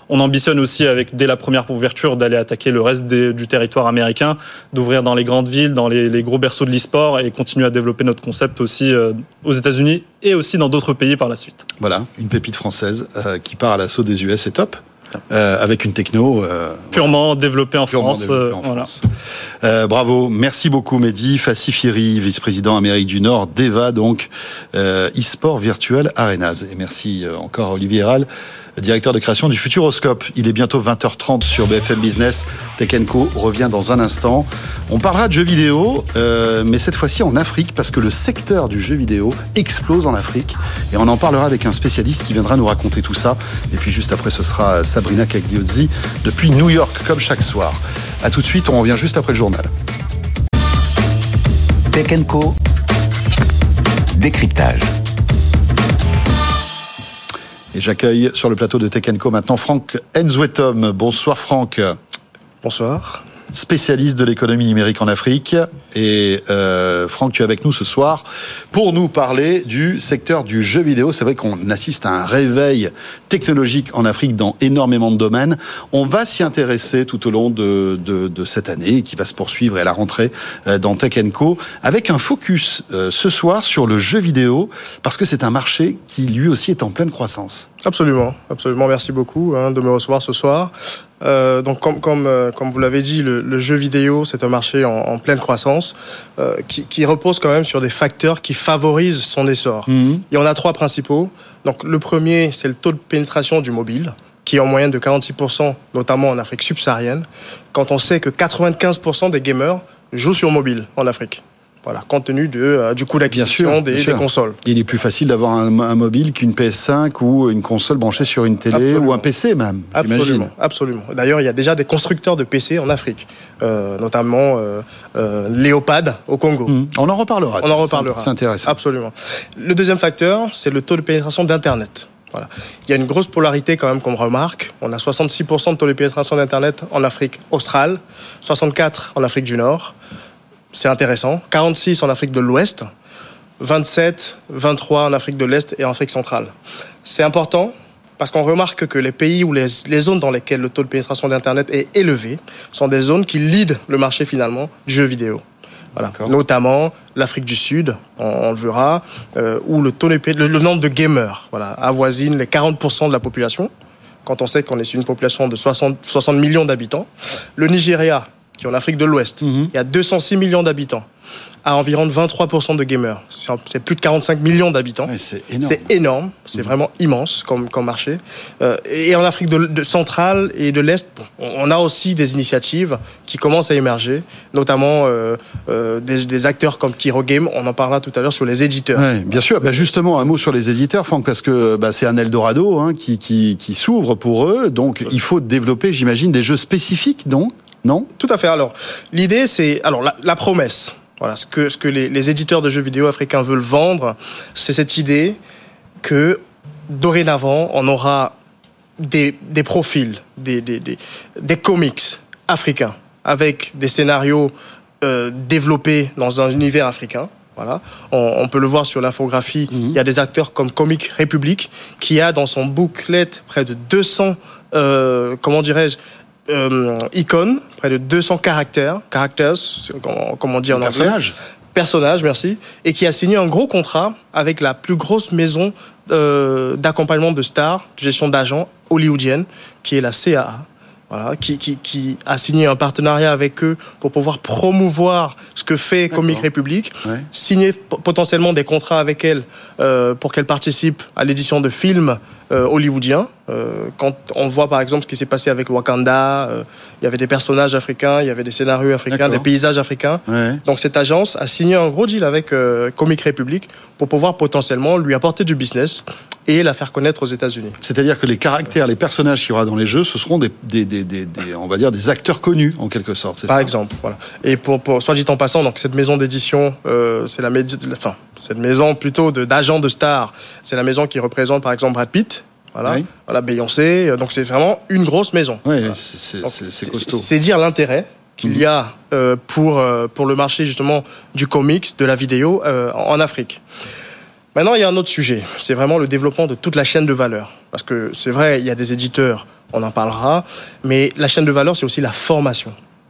On ambitionne aussi, avec dès la première ouverture, d'aller attaquer le reste des, du territoire américain, d'ouvrir dans les grandes villes, dans les, les gros berceaux de l'e-sport et continuer à développer notre concept aussi euh, aux États-Unis et aussi dans d'autres pays par la suite. Voilà, une pépite française euh, qui part à l'assaut des U S, c'est top. Euh, avec une techno euh, purement voilà. développée en purement France. Développée en euh, France. Voilà. Euh, bravo, merci beaucoup Mehdi. Fassi Firi, vice-président Amérique du Nord d'Eva, donc euh, e-sport virtuel Arenas. Et merci euh, encore Olivier Herral, directeur de création du Futuroscope. Il est bientôt vingt heures trente sur B F M Business. Tech and Co revient dans un instant. On parlera de jeux vidéo, euh, mais cette fois-ci en Afrique, parce que le secteur du jeu vidéo explose en Afrique. Et on en parlera avec un spécialiste qui viendra nous raconter tout ça. Et puis juste après, ce sera Sabrina Cagliozzi depuis New York, comme chaque soir. A tout de suite, on revient juste après le journal. Tech and Co. Décryptage. Et j'accueille sur le plateau de Tech and Co maintenant Franck Enzwetom. Bonsoir Franck. Bonsoir. Spécialiste de l'économie numérique en Afrique. Et euh, Franck, tu es avec nous ce soir pour nous parler du secteur du jeu vidéo. C'est vrai qu'on assiste à un réveil technologique en Afrique dans énormément de domaines. On va s'y intéresser tout au long de, de, de cette année qui va se poursuivre à la rentrée dans Tech and Co. avec un focus euh, ce soir sur le jeu vidéo parce que c'est un marché qui lui aussi est en pleine croissance. Absolument, absolument. Merci beaucoup hein, de me recevoir ce soir. Euh, donc comme comme euh, comme vous l'avez dit, le, le jeu vidéo c'est un marché en, en pleine croissance euh, qui, qui repose quand même sur des facteurs qui favorisent son essor. Mmh. Il y en a trois principaux. Donc le premier c'est le taux de pénétration du mobile qui est en moyenne de quarante-six pour cent, notamment en Afrique subsaharienne. Quand on sait que quatre-vingt-quinze pour cent des gamers jouent sur mobile en Afrique. Voilà, compte tenu de, euh, du coût d'acquisition des, des consoles. Il est plus facile d'avoir un, un mobile qu'une P S cinq ou une console branchée sur une télé absolument. Ou un P C même, absolument, j'imagine. Absolument. D'ailleurs, il y a déjà des constructeurs de P C en Afrique, euh, notamment euh, euh, Léopard au Congo. Mmh. On en reparlera. On en reparlera. C'est intéressant. Absolument. Le deuxième facteur, c'est le taux de pénétration d'Internet. Voilà. Il y a une grosse polarité quand même qu'on remarque. On a soixante-six pour cent de taux de pénétration d'Internet en Afrique australe, soixante-quatre pour cent en Afrique du Nord. C'est intéressant. quarante-six en Afrique de l'Ouest, vingt-sept, vingt-trois en Afrique de l'Est et en Afrique centrale. C'est important parce qu'on remarque que les pays ou les, les zones dans lesquelles le taux de pénétration d'Internet est élevé sont des zones qui leadent le marché finalement du jeu vidéo. Voilà. Notamment l'Afrique du Sud, on, on le verra, euh, où le, taux de, le, le nombre de gamers voilà, avoisine les quarante pour cent de la population, quand on sait qu'on est sur une population de soixante, soixante millions d'habitants. Le Nigeria, qui est en Afrique de l'Ouest, mmh. il y a deux cent six millions d'habitants, à environ vingt-trois pour cent de gamers. C'est, c'est plus de quarante-cinq millions d'habitants. Ouais, c'est énorme. C'est énorme, c'est mmh. vraiment immense comme, comme marché. Euh, et en Afrique de, de centrale et de l'Est, bon, on a aussi des initiatives qui commencent à émerger, notamment euh, euh, des, des acteurs comme Kiro Game, on en parlera tout à l'heure sur les éditeurs. Ouais, bien sûr, bah justement un mot sur les éditeurs, Franck, parce que bah, c'est un Eldorado hein, qui, qui, qui s'ouvre pour eux, donc il faut développer, j'imagine, des jeux spécifiques, donc non ? Tout à fait. Alors, l'idée, c'est alors la, la promesse. Voilà, ce que ce que les, les éditeurs de jeux vidéo africains veulent vendre, c'est cette idée que dorénavant, on aura des des profils, des des des, des comics africains avec des scénarios euh, développés dans un univers africain. Voilà, on, on peut le voir sur l'infographie. Mmh. Il y a des acteurs comme Comic Republic qui a dans son booklet près de deux cents, euh, comment dirais-je. Euh, icônes, près de deux cents caractères, characters, comme, comme on dit en anglais. Personnage. Personnage, merci. Et qui a signé un gros contrat avec la plus grosse maison euh, d'accompagnement de stars, de gestion d'agents hollywoodienne, qui est la C A A. Voilà, qui, qui, qui a signé un partenariat avec eux pour pouvoir promouvoir ce que fait D'accord. Comic Republic, ouais. signer p- potentiellement des contrats avec elle euh, pour qu'elle participe à l'édition de films euh, hollywoodiens. Euh, quand on voit par exemple ce qui s'est passé avec Wakanda, euh, il y avait des personnages africains, il y avait des scénarios africains, D'accord. des paysages africains. Ouais. Donc cette agence a signé un gros deal avec euh, Comic Republic pour pouvoir potentiellement lui apporter du business et la faire connaître aux États-Unis. C'est-à-dire que les caractères, les personnages qu'il y aura dans les jeux, ce seront des, des, des, des, des on va dire, des acteurs connus en quelque sorte. C'est Par ça exemple, voilà. Et pour, pour soit dit en passant, donc cette maison d'édition, euh, c'est la, médi- enfin, cette maison plutôt de, d'agents de stars, c'est la maison qui représente par exemple Brad Pitt. Voilà, oui. voilà, Beyoncé. Donc c'est vraiment une grosse maison. Oui, voilà. c'est, c'est, donc, c'est, c'est costaud. C'est, c'est dire l'intérêt qu'il mmh. y a euh, pour euh, pour le marché justement du comics, de la vidéo euh, en Afrique. Maintenant, il y a un autre sujet. C'est vraiment le développement de toute la chaîne de valeur. Parce que c'est vrai, il y a des éditeurs, on en parlera, mais la chaîne de valeur, c'est aussi la formation.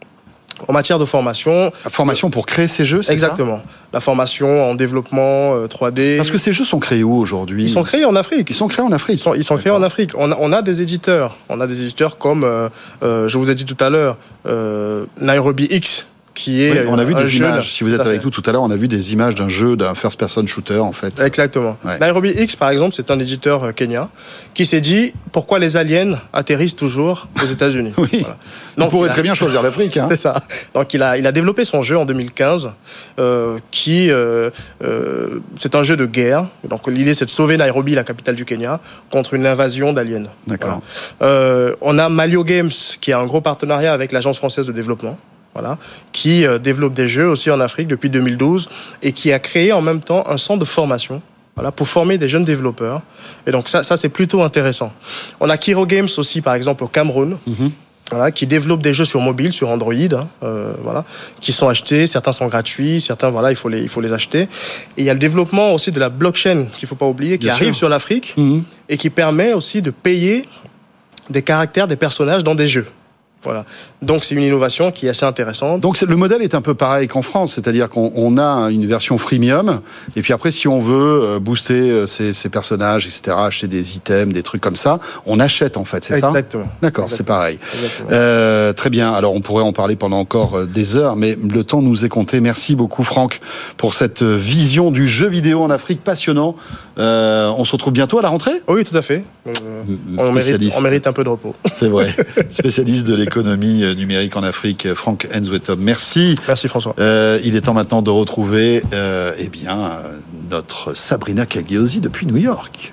En matière de formation... La formation pour créer ces jeux, c'est exactement. ça Exactement. La formation en développement euh, trois D. Parce que ces jeux sont créés où aujourd'hui ? Ils sont créés en Afrique. Ils sont créés en Afrique. Ils sont, ils sont créés en Afrique. On a, on a des éditeurs. On a des éditeurs comme, euh, euh, je vous ai dit tout à l'heure, euh, Nairobi X, qui est... Oui, on a vu des jeune, images. Si vous êtes avec nous tout à l'heure, on a vu des images d'un jeu, d'un first-person shooter, en fait. Exactement. Ouais. Nairobi X, par exemple, c'est un éditeur kenyan qui s'est dit pourquoi les aliens atterrissent toujours aux États-Unis. Oui. Voilà. Donc, on pourrait a... très bien choisir l'Afrique. Hein. C'est ça. Donc, il a, il a développé son jeu en deux mille quinze, euh, qui, euh, euh, c'est un jeu de guerre. Donc, l'idée, c'est de sauver Nairobi, la capitale du Kenya, contre une invasion d'aliens. D'accord. Voilà. Euh, on a Malio Games, qui a un gros partenariat avec l'Agence française de développement. Voilà, qui euh, développe des jeux aussi en Afrique depuis deux mille douze et qui a créé en même temps un centre de formation, voilà, pour former des jeunes développeurs. Et donc ça, ça c'est plutôt intéressant. On a Kiro Games aussi, par exemple, au Cameroun, mm-hmm. voilà, qui développe des jeux sur mobile, sur Android, hein, euh, voilà, qui sont achetés. Certains sont gratuits, certains, voilà, il faut les, il faut les acheter. Et il y a le développement aussi de la blockchain, qu'il ne faut pas oublier, qui Bien arrive sûr. sur l'Afrique mm-hmm. et qui permet aussi de payer des caractères des personnages dans des jeux. Voilà. Donc c'est une innovation qui est assez intéressante. Donc le modèle est un peu pareil qu'en France, c'est-à-dire qu'on on a une version freemium, et puis après si on veut booster ces, ces personnages, et cetera, acheter des items, des trucs comme ça, on achète en fait, c'est Exactement. ça ? Exactement. D'accord, c'est pareil. Euh, très bien, alors on pourrait en parler pendant encore des heures, mais le temps nous est compté. Merci beaucoup Franck pour cette vision du jeu vidéo en Afrique passionnant. Euh, on se retrouve bientôt à la rentrée ? Oui, tout à fait. Euh, on, mérite, on mérite un peu de repos. C'est vrai. Spécialiste de l'économie numérique en Afrique, Franck Enzwetop. Merci. Merci François. Euh, il est temps maintenant de retrouver euh, eh bien, notre Sabrina Cagliosi depuis New York.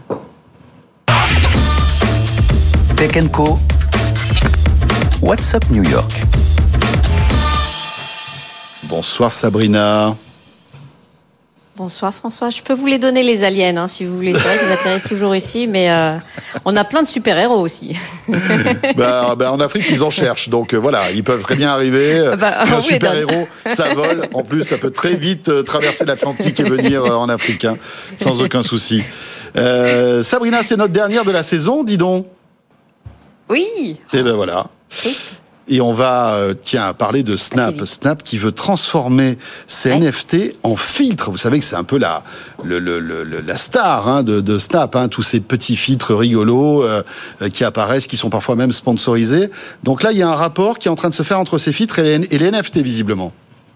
Tech and Co. What's up New York? Bonsoir Sabrina. Bonsoir François, je peux vous les donner les aliens hein, si vous voulez, c'est vrai qu'ils atterrissent toujours ici, mais euh, on a plein de super-héros aussi. bah, bah, en Afrique ils en cherchent, donc euh, voilà, ils peuvent très bien arriver, bah, un oui, super-héros, ça vole, en plus ça peut très vite euh, traverser l'Atlantique et venir euh, en Afrique, hein, sans aucun souci. Euh, Sabrina, c'est notre dernière de la saison, dis donc. Oui. Et ben voilà. Triste. Et on va, euh, tiens, parler de Snap. Ah, Snap qui veut transformer ses ouais. N F T en filtres. Vous savez que c'est un peu la, le, le, le, la star hein, de, de Snap, hein, tous ces petits filtres rigolos euh, qui apparaissent, qui sont parfois même sponsorisés. Donc là, il y a un rapport qui est en train de se faire entre ces filtres et les, et les N F T, visiblement.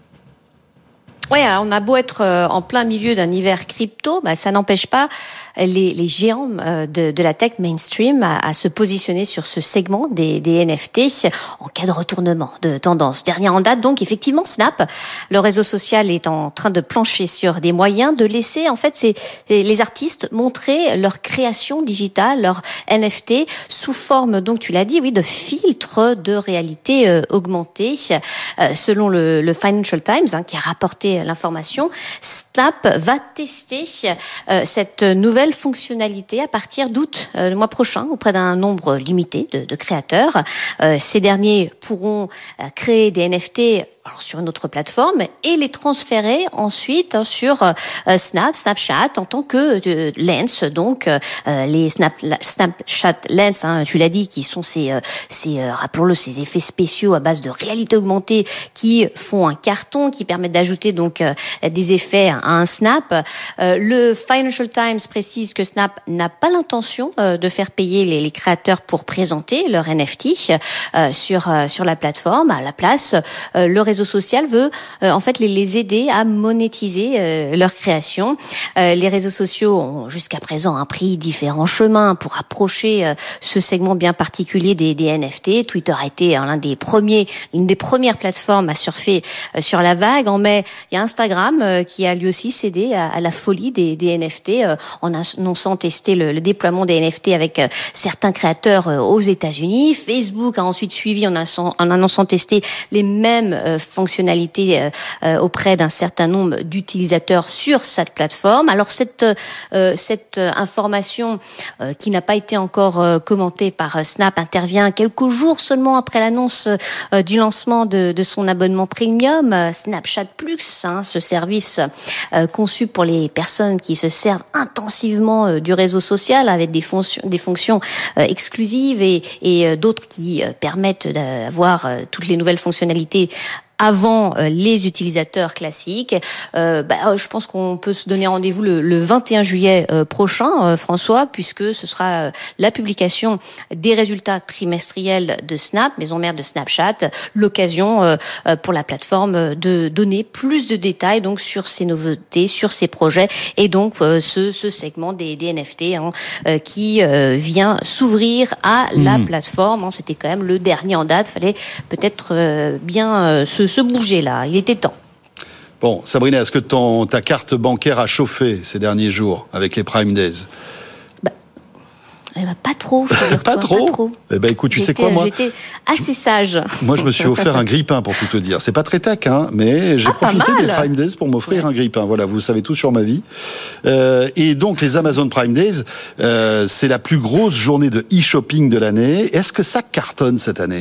Oui, on a beau être en plein milieu d'un hiver crypto, bah, ça n'empêche pas les, les géants de, de la tech mainstream à, à se positionner sur ce segment des, des N F T en cas de retournement de tendance. Dernière en date, donc effectivement, Snap, le réseau social est en train de plancher sur des moyens de laisser en fait ces, les artistes montrer leur création digitale, leur N F T sous forme, donc tu l'as dit, oui, de filtres de réalité euh, augmentée. Euh, selon le, le Financial Times, hein, qui a rapporté l'information, Snap va tester euh, cette nouvelle fonctionnalité à partir d'août, euh, le mois prochain, auprès d'un nombre limité de, de créateurs. Euh, ces derniers pourront euh, créer des N F T alors sur une autre plateforme et les transférer ensuite hein, sur euh, Snap, Snapchat en tant que euh, Lens, donc euh, les Snap, Snapchat Lens, hein, tu l'as dit, qui sont ces, euh, ces euh, rappelons-le, ces effets spéciaux à base de réalité augmentée qui font un carton, qui permettent d'ajouter donc euh, des effets à un Snap. Euh, le Financial Times précise que Snap n'a pas l'intention euh, de faire payer les, les créateurs pour présenter leur N F T euh, sur euh, sur la plateforme. À la place, euh, le réseau social veut euh, en fait les, les aider à monétiser euh, leur création. Euh, les réseaux sociaux ont jusqu'à présent un pris différents chemins pour approcher euh, ce segment bien particulier des, des N F T. Twitter a été hein, l'un des premiers, l'une des premières plateformes à surfer euh, sur la vague. En mai, il y a Instagram euh, qui a lui aussi cédé à, à la folie des, des N F T euh, en annonçant tester le, le déploiement des N F T avec euh, certains créateurs euh, aux États-Unis. Facebook a ensuite suivi en annonçant, en annonçant tester les mêmes euh, fonctionnalités euh, euh, auprès d'un certain nombre d'utilisateurs sur cette plateforme. Alors cette euh, cette information euh, qui n'a pas été encore euh, commentée par Snap intervient quelques jours seulement après l'annonce euh, du lancement de, de son abonnement premium euh, Snapchat Plus, hein, ce service euh, conçu pour les personnes qui se servent intensivement euh, du réseau social avec des fonctions des fonctions euh, exclusives et, et euh, d'autres qui euh, permettent d'avoir euh, toutes les nouvelles fonctionnalités avant euh, les utilisateurs classiques. Euh, bah, je pense qu'on peut se donner rendez-vous le, le vingt et un juillet euh, prochain, euh, François, puisque ce sera euh, la publication des résultats trimestriels de Snap, maison mère de Snapchat, l'occasion euh, euh, pour la plateforme de donner plus de détails donc sur ses nouveautés, sur ses projets et donc euh, ce, ce segment des, des N F T hein, euh, qui euh, vient s'ouvrir à la mmh. plateforme. Hein, c'était quand même le dernier en date. Fallait peut-être euh, bien euh, se se bouger là, il était temps. Bon, Sabrina, est-ce que ton, ta carte bancaire a chauffé ces derniers jours avec les Prime Days ? bah, eh ben, Pas trop, pas trop. Pas trop. Eh ben, écoute, tu j'étais, sais quoi, moi j'étais assez sage. Moi, je me suis offert un grille-pain pour tout te dire. C'est pas très taquin, mais j'ai ah, profité des Prime Days pour m'offrir ouais. un grille-pain. Voilà, vous savez tout sur ma vie. Euh, et donc, les Amazon Prime Days, euh, c'est la plus grosse journée de e-shopping de l'année. Est-ce que ça cartonne cette année ?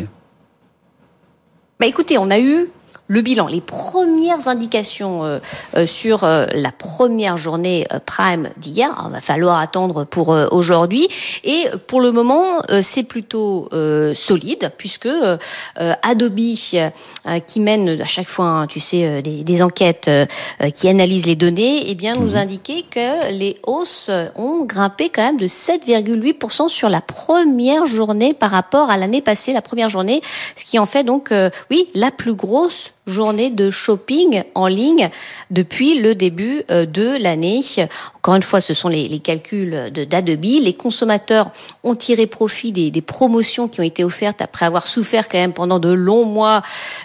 Bah écoutez, on a eu le bilan, les premières indications euh, euh, sur euh, la première journée euh, Prime d'hier. Il va falloir attendre pour euh, aujourd'hui. Et pour le moment, euh, c'est plutôt euh, solide, puisque euh, Adobe, euh, qui mène à chaque fois, hein, tu sais, euh, des, des enquêtes euh, qui analysent les données, eh bien, nous indiquait que les hausses ont grimpé quand même de sept virgule huit pour cent sur la première journée par rapport à l'année passée, la première journée, ce qui en fait donc, euh, oui, la plus grosse journée de shopping en ligne depuis le début de l'année. Encore une fois, ce sont les, les calculs de, d'Adobe. Les consommateurs ont tiré profit des, des promotions qui ont été offertes après avoir souffert quand même pendant de longs mois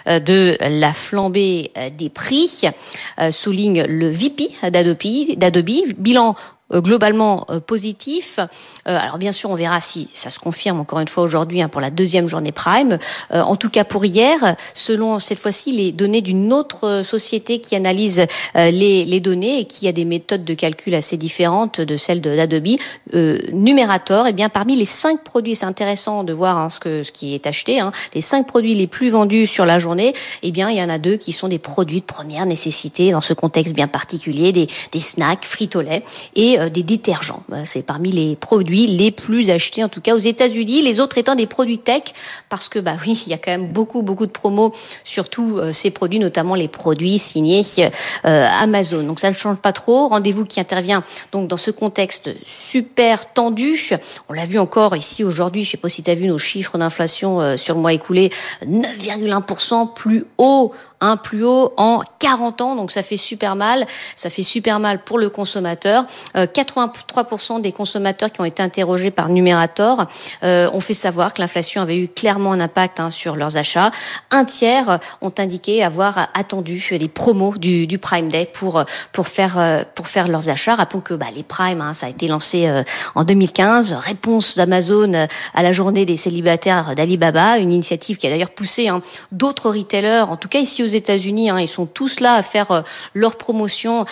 de la flambée des prix, souligne le V P d'Adobe. d'Adobe. Bilan globalement euh, positif. Euh, alors bien sûr, on verra si ça se confirme encore une fois aujourd'hui hein, pour la deuxième journée Prime. Euh, en tout cas pour hier, selon cette fois-ci les données d'une autre société qui analyse euh, les, les données et qui a des méthodes de calcul assez différentes de celles de, d'Adobe, euh, Numerator, eh bien parmi les cinq produits, c'est intéressant de voir hein, ce que ce qui est acheté, hein, les cinq produits les plus vendus sur la journée, eh bien il y en a deux qui sont des produits de première nécessité dans ce contexte bien particulier, des, des snacks, frites au lait et des détergents. C'est parmi les produits les plus achetés, en tout cas aux États-Unis. Les autres étant des produits tech, parce que bah oui, il y a quand même beaucoup beaucoup de promos sur tous euh, ces produits, notamment les produits signés euh, Amazon. Donc ça ne change pas trop. Rendez-vous qui intervient donc dans ce contexte super tendu. On l'a vu encore ici aujourd'hui. Je sais pas si tu as vu nos chiffres d'inflation euh, sur le mois écoulé, neuf virgule un pour cent plus haut. Un plus haut en quarante ans, donc ça fait super mal. Ça fait super mal pour le consommateur. Euh, quatre-vingt-trois pour cent des consommateurs qui ont été interrogés par Numerator euh, ont fait savoir que l'inflation avait eu clairement un impact hein, sur leurs achats. Un tiers ont indiqué avoir attendu les promos du, du Prime Day pour pour faire euh, pour faire leurs achats. Rappelons que bah, les Prime, hein, ça a été lancé euh, en deux mille quinze. Réponse d'Amazon euh, à la journée des célibataires d'Alibaba, une initiative qui a d'ailleurs poussé hein, d'autres retailers, en tout cas ici aux États-Unis, hein, ils sont tous là à faire euh, leur promotion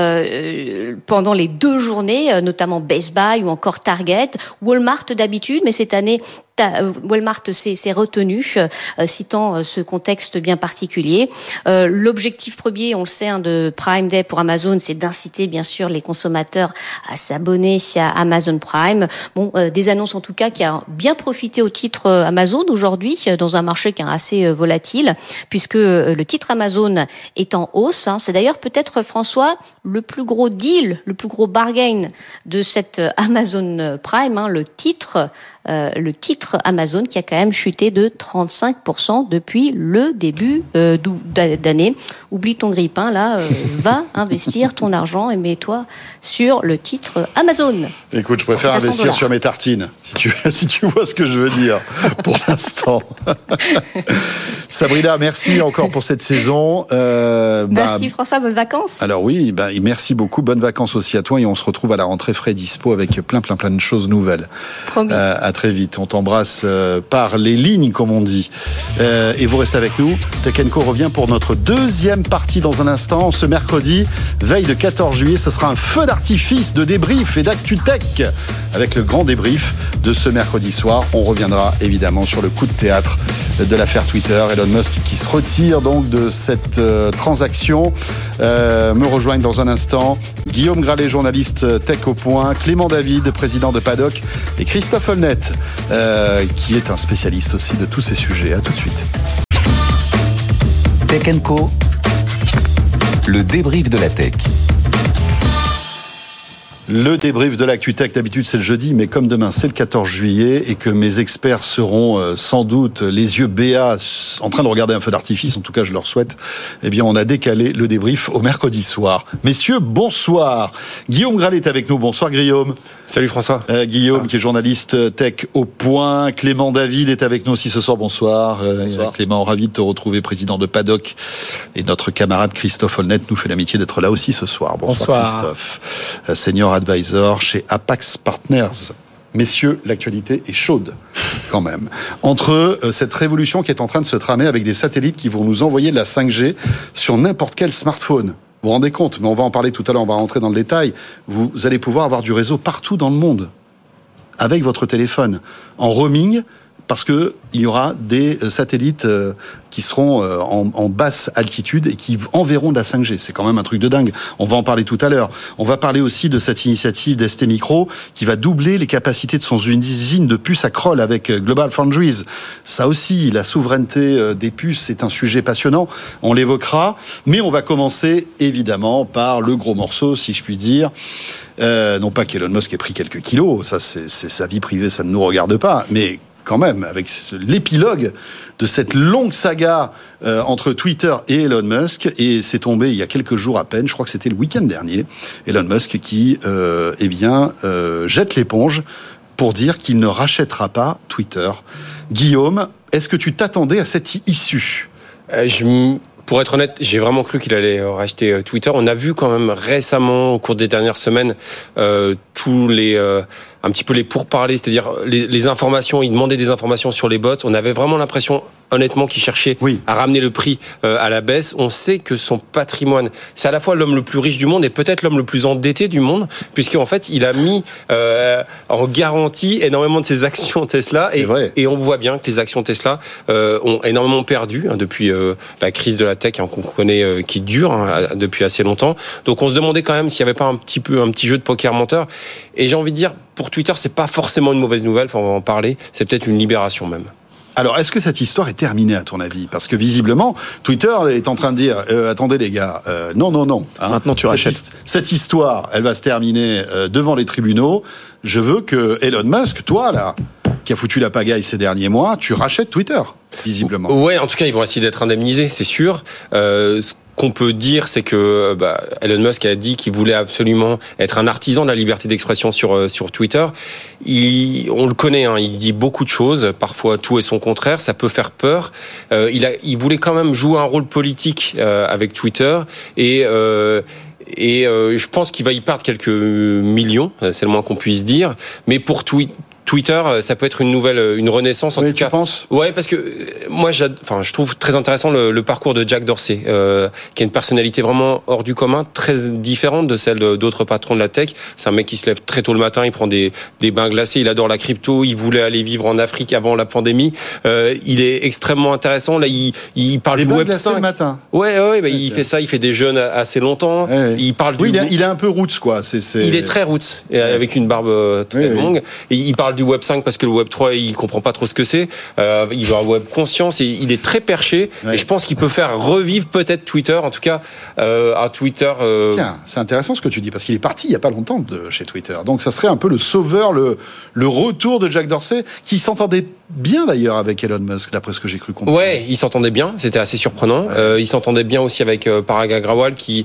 euh, pendant les deux journées, euh, notamment Best Buy ou encore Target, Walmart d'habitude, mais cette année Walmart s'est, s'est retenu, euh, citant euh, ce contexte bien particulier. Euh, l'objectif premier, on le sait, hein, de Prime Day pour Amazon, c'est d'inciter bien sûr les consommateurs à s'abonner à Amazon Prime. Bon, euh, des annonces en tout cas qui a bien profité au titre euh, Amazon aujourd'hui, dans un marché qui est assez euh, volatile, puisque euh, le titre Amazon est en hausse. Hein. C'est d'ailleurs peut-être, François, le plus gros deal, le plus gros bargain de cette Amazon Prime, hein, le titre Euh, le titre Amazon qui a quand même chuté de trente-cinq pour cent depuis le début euh, d'année. Oublie ton grille-pain là, euh, va investir ton argent et mets-toi sur le titre Amazon. Écoute, je préfère investir sur mes tartines, si tu, si tu vois ce que je veux dire, pour l'instant. Sabrina, merci encore pour cette saison. Euh, merci bah, François, bonnes vacances. Alors oui, bah, merci beaucoup, bonnes vacances aussi à toi et on se retrouve à la rentrée frais dispo avec plein plein plein de choses nouvelles. Promis. Euh, à très vite, on t'embrasse euh, par les lignes comme on dit. Euh, et vous restez avec nous. Tech and Co revient pour notre deuxième partie dans un instant. Ce mercredi, veille de quatorze juillet, ce sera un feu d'artifice de débrief et d'actu tech avec le grand débrief de ce mercredi soir. On reviendra évidemment sur le coup de théâtre de l'affaire Twitter. Elon Musk qui se retire donc de cette euh, transaction. Euh, me rejoignent dans un instant Guillaume Gralet, journaliste Tech au Point, Clément David, président de Paddock, et Christophe Holnet, euh, qui est un spécialiste aussi de tous ces sujets. À tout de suite. Tech and Co, le débrief de la tech. Le débrief de l'actu tech, d'habitude c'est le jeudi, mais comme demain c'est le quatorze juillet et que mes experts seront euh, sans doute les yeux béats en train de regarder un feu d'artifice, en tout cas je leur souhaite, eh bien on a décalé le débrief au mercredi soir. Messieurs, bonsoir. Guillaume Gralet est avec nous. Bonsoir Guillaume. Salut François. Euh, Guillaume qui est journaliste tech au Point. Clément David est avec nous aussi ce soir. Bonsoir. Euh, bonsoir. Clément, ravi de te retrouver, président de Paddock. Et notre camarade Christophe Holnet nous fait l'amitié d'être là aussi ce soir. Bonsoir, bonsoir. Christophe. Euh, senior advisor chez Apax Partners. Messieurs, l'actualité est chaude, quand même. Entre euh, cette révolution qui est en train de se tramer avec des satellites qui vont nous envoyer de la cinq G sur n'importe quel smartphone. Vous vous rendez compte, mais on va en parler tout à l'heure, on va rentrer dans le détail. Vous allez pouvoir avoir du réseau partout dans le monde, avec votre téléphone, en roaming, parce qu'il y aura des satellites qui seront en, en basse altitude et qui enverront de la cinq G. C'est quand même un truc de dingue. On va en parler tout à l'heure. On va parler aussi de cette initiative d'S T Micro qui va doubler les capacités de son usine de puces à Crolles avec Global Foundries. Ça aussi, la souveraineté des puces, c'est un sujet passionnant. On l'évoquera. Mais on va commencer évidemment par le gros morceau, si je puis dire. Euh, non pas qu'Elon Musk ait pris quelques kilos, ça c'est, c'est sa vie privée, ça ne nous regarde pas, mais quand même, avec l'épilogue de cette longue saga euh, entre Twitter et Elon Musk, et c'est tombé il y a quelques jours à peine, je crois que c'était le week-end dernier, Elon Musk qui euh, eh bien, euh, jette l'éponge pour dire qu'il ne rachètera pas Twitter. Guillaume, est-ce que tu t'attendais à cette issue ? euh, je... Pour être honnête, j'ai vraiment cru qu'il allait racheter Twitter. On a vu quand même récemment, au cours des dernières semaines, euh, tous les... Euh, un petit peu les pourparlers, c'est-à-dire les, les informations, il demandait des informations sur les bots. On avait vraiment l'impression, honnêtement, qu'il cherchait oui. à ramener le prix euh, à la baisse. On sait que son patrimoine, c'est à la fois l'homme le plus riche du monde et peut-être l'homme le plus endetté du monde, puisqu'en fait, il a mis euh, en garantie énormément de ses actions Tesla. Et, et on voit bien que les actions Tesla euh, ont énormément perdu hein, depuis euh, la crise de la tech hein, qu'on connaît, euh, qui dure hein, depuis assez longtemps. Donc on se demandait quand même s'il n'y avait pas un petit peu un petit jeu de poker menteur. Et j'ai envie de dire, pour Twitter, c'est pas forcément une mauvaise nouvelle, enfin, on va en parler, c'est peut-être une libération même. Alors, est-ce que cette histoire est terminée, à ton avis ? Parce que visiblement, Twitter est en train de dire euh, « Attendez les gars, euh, non, non, non. Hein, maintenant tu cette rachètes. Hist- cette histoire, elle va se terminer euh, devant les tribunaux. Je veux que Elon Musk, toi, là, qui a foutu la pagaille ces derniers mois, tu rachètes Twitter, visiblement. » Ouais, en tout cas, ils vont essayer d'être indemnisés, c'est sûr. Euh, ce qu'on peut dire, c'est que bah, Elon Musk a dit qu'il voulait absolument être un artisan de la liberté d'expression sur sur Twitter. Il, on le connaît, hein, il dit beaucoup de choses, parfois tout et son contraire, ça peut faire peur. Euh, il a, il voulait quand même jouer un rôle politique euh, avec Twitter et euh, et euh, je pense qu'il va y perdre quelques millions, c'est le moins qu'on puisse dire. Mais pour Twitter, Twitter, ça peut être une nouvelle, une renaissance en oui, tout tu cas. Penses ouais, parce que moi, enfin, je trouve très intéressant le, le parcours de Jack Dorsey, euh, qui a une personnalité vraiment hors du commun, très différente de celle d'autres patrons de la tech. C'est un mec qui se lève très tôt le matin, il prend des, des bains glacés, il adore la crypto, il voulait aller vivre en Afrique avant la pandémie. Euh, il est extrêmement intéressant. Là, il, il parle des du bains web glacés cinq. Le matin. Ouais, ouais, bah, okay. Il fait ça, il fait des jeûnes assez longtemps. Ouais, ouais. Il parle oui, du. Il, est, il est un peu roots, quoi. C'est, c'est... Il est très roots, ouais. Avec une barbe très oui, longue. Oui. Et il parle du web cinq parce que le web trois, il comprend pas trop ce que c'est. Euh, il veut un web conscience et il est très perché. Ouais. Et je pense qu'il peut faire revivre peut-être Twitter, en tout cas euh, un Twitter. Euh... Tiens, c'est intéressant ce que tu dis parce qu'il est parti il y a pas longtemps de chez Twitter. Donc ça serait un peu le sauveur, le le retour de Jack Dorsey, qui s'entendait bien d'ailleurs avec Elon Musk, d'après ce que j'ai cru comprendre. Ouais, il s'entendait bien. C'était assez surprenant. Ouais. Euh, il s'entendait bien aussi avec euh, Parag Agrawal, qui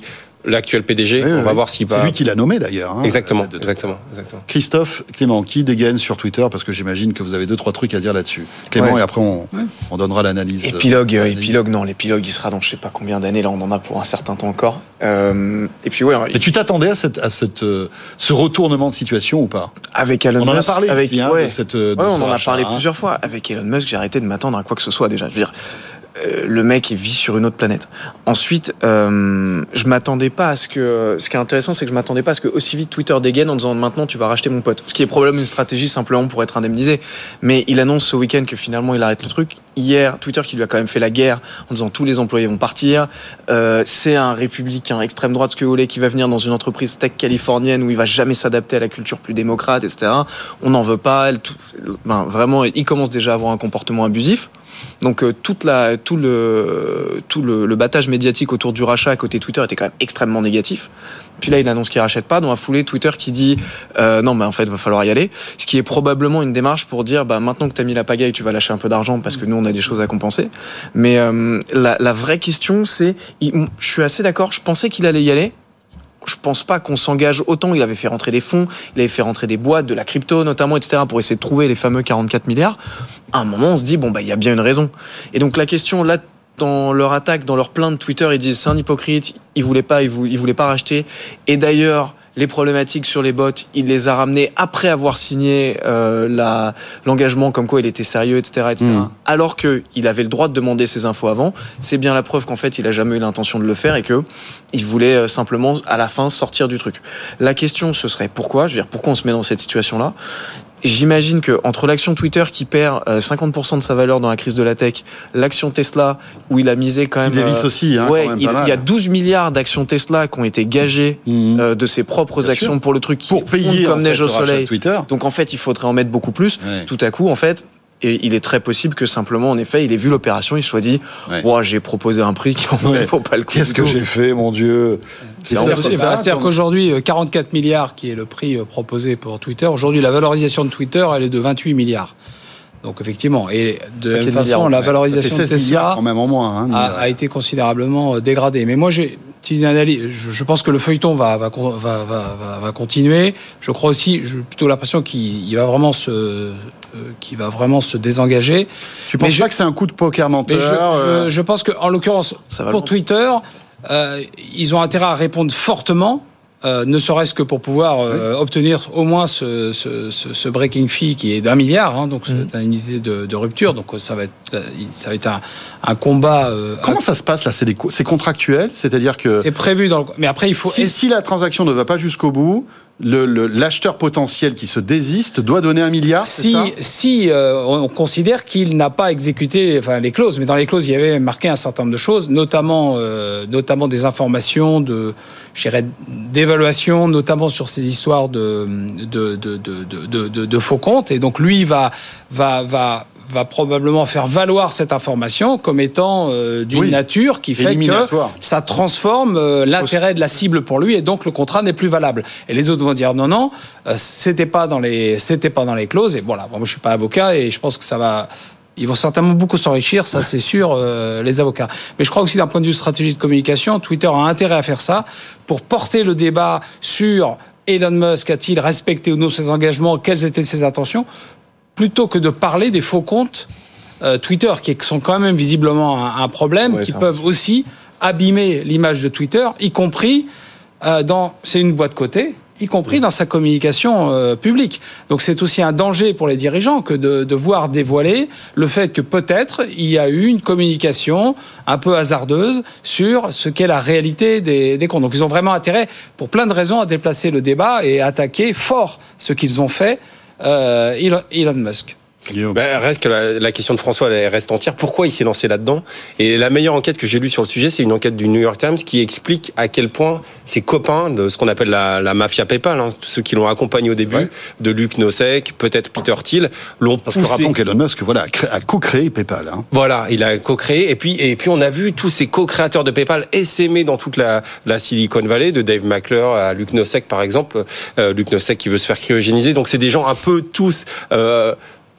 l'actuel P D G. Oui, on oui, va oui. voir s'il va. C'est lui qui l'a nommé d'ailleurs. Hein, exactement, de exactement, exactement. Christophe, Clément, qui dégaine sur Twitter parce que j'imagine que vous avez deux trois trucs à dire là-dessus. Clément Ouais. et après on, Ouais. on donnera l'analyse. Épilogue, euh, l'analyse. épilogue, non, l'épilogue, il sera dans je sais pas combien d'années, là, on en a pour un certain temps encore. Euh, et puis, ouais, Et tu t'attendais à, cette, à cette, euh, ce retournement de situation ou pas? avec Elon On en a Musk, parlé avec, ici, hein, ouais. de cette. De Ouais, ce on en a rachat, parlé hein. plusieurs fois. Avec Elon Musk, j'ai arrêté de m'attendre à quoi que ce soit déjà. Je veux dire, euh, le mec vit sur une autre planète. Ensuite, euh, je m'attendais pas à ce que. Ce qui est intéressant, c'est que je m'attendais pas à ce que aussi vite Twitter dégaine en disant maintenant tu vas racheter mon pote. Ce qui est probablement une stratégie simplement pour être indemnisé. Mais il annonce ce week-end que finalement il arrête le truc. Hier, Twitter qui lui a quand même fait la guerre en disant tous les employés vont partir. Euh, c'est un républicain extrême droite, ce que vous voulez, qui va venir dans une entreprise tech californienne où il va jamais s'adapter à la culture plus démocrate, et cetera. On n'en veut pas. Elle, tout, ben, vraiment, il commence déjà à avoir un comportement abusif. Donc euh, toute la, tout le, tout le, le battage médiatique autour du rachat à côté Twitter était quand même extrêmement négatif. Puis là, il annonce qu'il rachète pas. Dans la foulée, Twitter qui dit euh, non, mais en fait, il va falloir y aller. Ce qui est probablement une démarche pour dire bah, maintenant que tu as mis la pagaille, tu vas lâcher un peu d'argent parce que nous, on a des choses à compenser. Mais euh, la, la vraie question, c'est il, je suis assez d'accord, je pensais qu'il allait y aller. Je pense pas qu'on s'engage autant. Il avait fait rentrer des fonds, il avait fait rentrer des boîtes, de la crypto notamment, et cetera, pour essayer de trouver les fameux quarante-quatre milliards. À un moment, on se dit, bon, bah, il y a bien une raison. Et donc, la question, là, dans leur attaque, dans leur plainte Twitter, ils disent, c'est un hypocrite, il voulait pas, il voulait, il voulait pas racheter. Et d'ailleurs, les problématiques sur les bots, il les a ramenées après avoir signé euh, la, l'engagement comme quoi il était sérieux, et cetera, et cetera. Mmh. Alors qu'il avait le droit de demander ces infos avant. C'est bien la preuve qu'en fait, il a jamais eu l'intention de le faire et que il voulait simplement, à la fin, sortir du truc. La question, ce serait pourquoi? Je veux dire, pourquoi on se met dans cette situation-là? J'imagine que entre l'action Twitter qui perd cinquante pour cent de sa valeur dans la crise de la tech, l'action Tesla où il a misé quand même, il dévisse aussi, hein, ouais, quand même il, pas mal. il y a douze milliards d'actions Tesla qui ont été gagées mmh. euh, de ses propres Bien actions sûr. Pour le truc qui pour payer comme neige fait, au soleil. Twitter. Donc en fait, il faudrait en mettre beaucoup plus. Ouais. Tout à coup, en fait. Et il est très possible que simplement, en effet, il ait vu l'opération, il soit dit, ouais. oh, j'ai proposé un prix qui en ouais. vaut pas le coup. Qu'est-ce que j'ai fait, mon Dieu? C'est c'est c'est ça, c'est-à-dire qu'aujourd'hui, quarante-quatre milliards, qui est le prix proposé pour Twitter, aujourd'hui, la valorisation de Twitter, elle est de vingt-huit milliards. Donc effectivement, et de la même façon, la valorisation de Tesla quand même en moins, hein, a, a été considérablement dégradée. Mais moi, j'ai une analyse. Je, je pense que le feuilleton va va, va, va, va continuer. Je crois aussi, j'ai plutôt l'impression qu'il va vraiment se euh, qu'il va vraiment se désengager. Tu penses mais pas je, que c'est un coup de poker menteur? je, euh... je, je pense que, en l'occurrence, pour Twitter, euh, ils ont intérêt à répondre fortement. Euh, ne serait-ce que pour pouvoir euh, oui. obtenir au moins ce, ce, ce, ce breaking fee qui est d'un milliard, hein, donc mmh. c'est une unité de, de rupture, donc ça va être, ça va être un, un combat. Euh, Comment ça se passe là? C'est, des, c'est contractuel, c'est-à-dire que c'est prévu dans le. Mais après, il faut. Si, si la transaction ne va pas jusqu'au bout, Le, le, l'acheteur potentiel qui se désiste doit donner un milliard. Si, c'est ça si euh, on considère qu'il n'a pas exécuté, enfin les clauses, mais dans les clauses il y avait marqué un certain nombre de choses, notamment, euh, notamment des informations de, je dirais, d'évaluation, notamment sur ces histoires de, de, de, de, de, de, de faux comptes. Et donc lui va, va, va. va probablement faire valoir cette information comme étant euh, d'une oui. nature qui fait que ça transforme euh, l'intérêt de la cible pour lui et donc le contrat n'est plus valable. Et les autres vont dire non, non, euh, c'était pas dans les, c'était pas dans les clauses. Et voilà, bon, moi je suis pas avocat et je pense que ça va. Ils vont certainement beaucoup s'enrichir, ça c'est sûr, euh, les avocats. Mais je crois aussi d'un point de vue stratégie de communication, Twitter a intérêt à faire ça pour porter le débat sur Elon Musk a-t-il respecté ou non ses engagements, quelles étaient ses intentions, plutôt que de parler des faux comptes euh, Twitter, qui sont quand même visiblement un, un problème, ouais, qui peuvent aussi abîmer l'image de Twitter, y compris euh, dans... C'est une boîte cotée, y compris dans sa communication euh, publique. Donc c'est aussi un danger pour les dirigeants que de, de voir dévoiler le fait que peut-être il y a eu une communication un peu hasardeuse sur ce qu'est la réalité des, des comptes. Donc ils ont vraiment intérêt, pour plein de raisons, à déplacer le débat et à attaquer fort ce qu'ils ont fait Euh, Elon, Elon Musk. Ben, reste que la, la question de François elle reste entière. Pourquoi il s'est lancé là-dedans? Et la meilleure enquête que j'ai lue sur le sujet, c'est une enquête du New York Times qui explique à quel point ses copains de ce qu'on appelle la, la mafia PayPal, hein, ceux qui l'ont accompagné au début, de Luc Nosek, peut-être Peter Thiel, l'ont Parce poussé. que rappelons qu'Elon Musk, voilà, a, créé, a co-créé PayPal. Hein. Voilà, il a co-créé. Et puis, et puis on a vu tous ces co-créateurs de PayPal essaimer dans toute la, la Silicon Valley, de Dave McClure à Luc Nosek par exemple. Euh, Luc Nosek qui veut se faire cryogéniser. Donc c'est des gens un peu tous. Euh,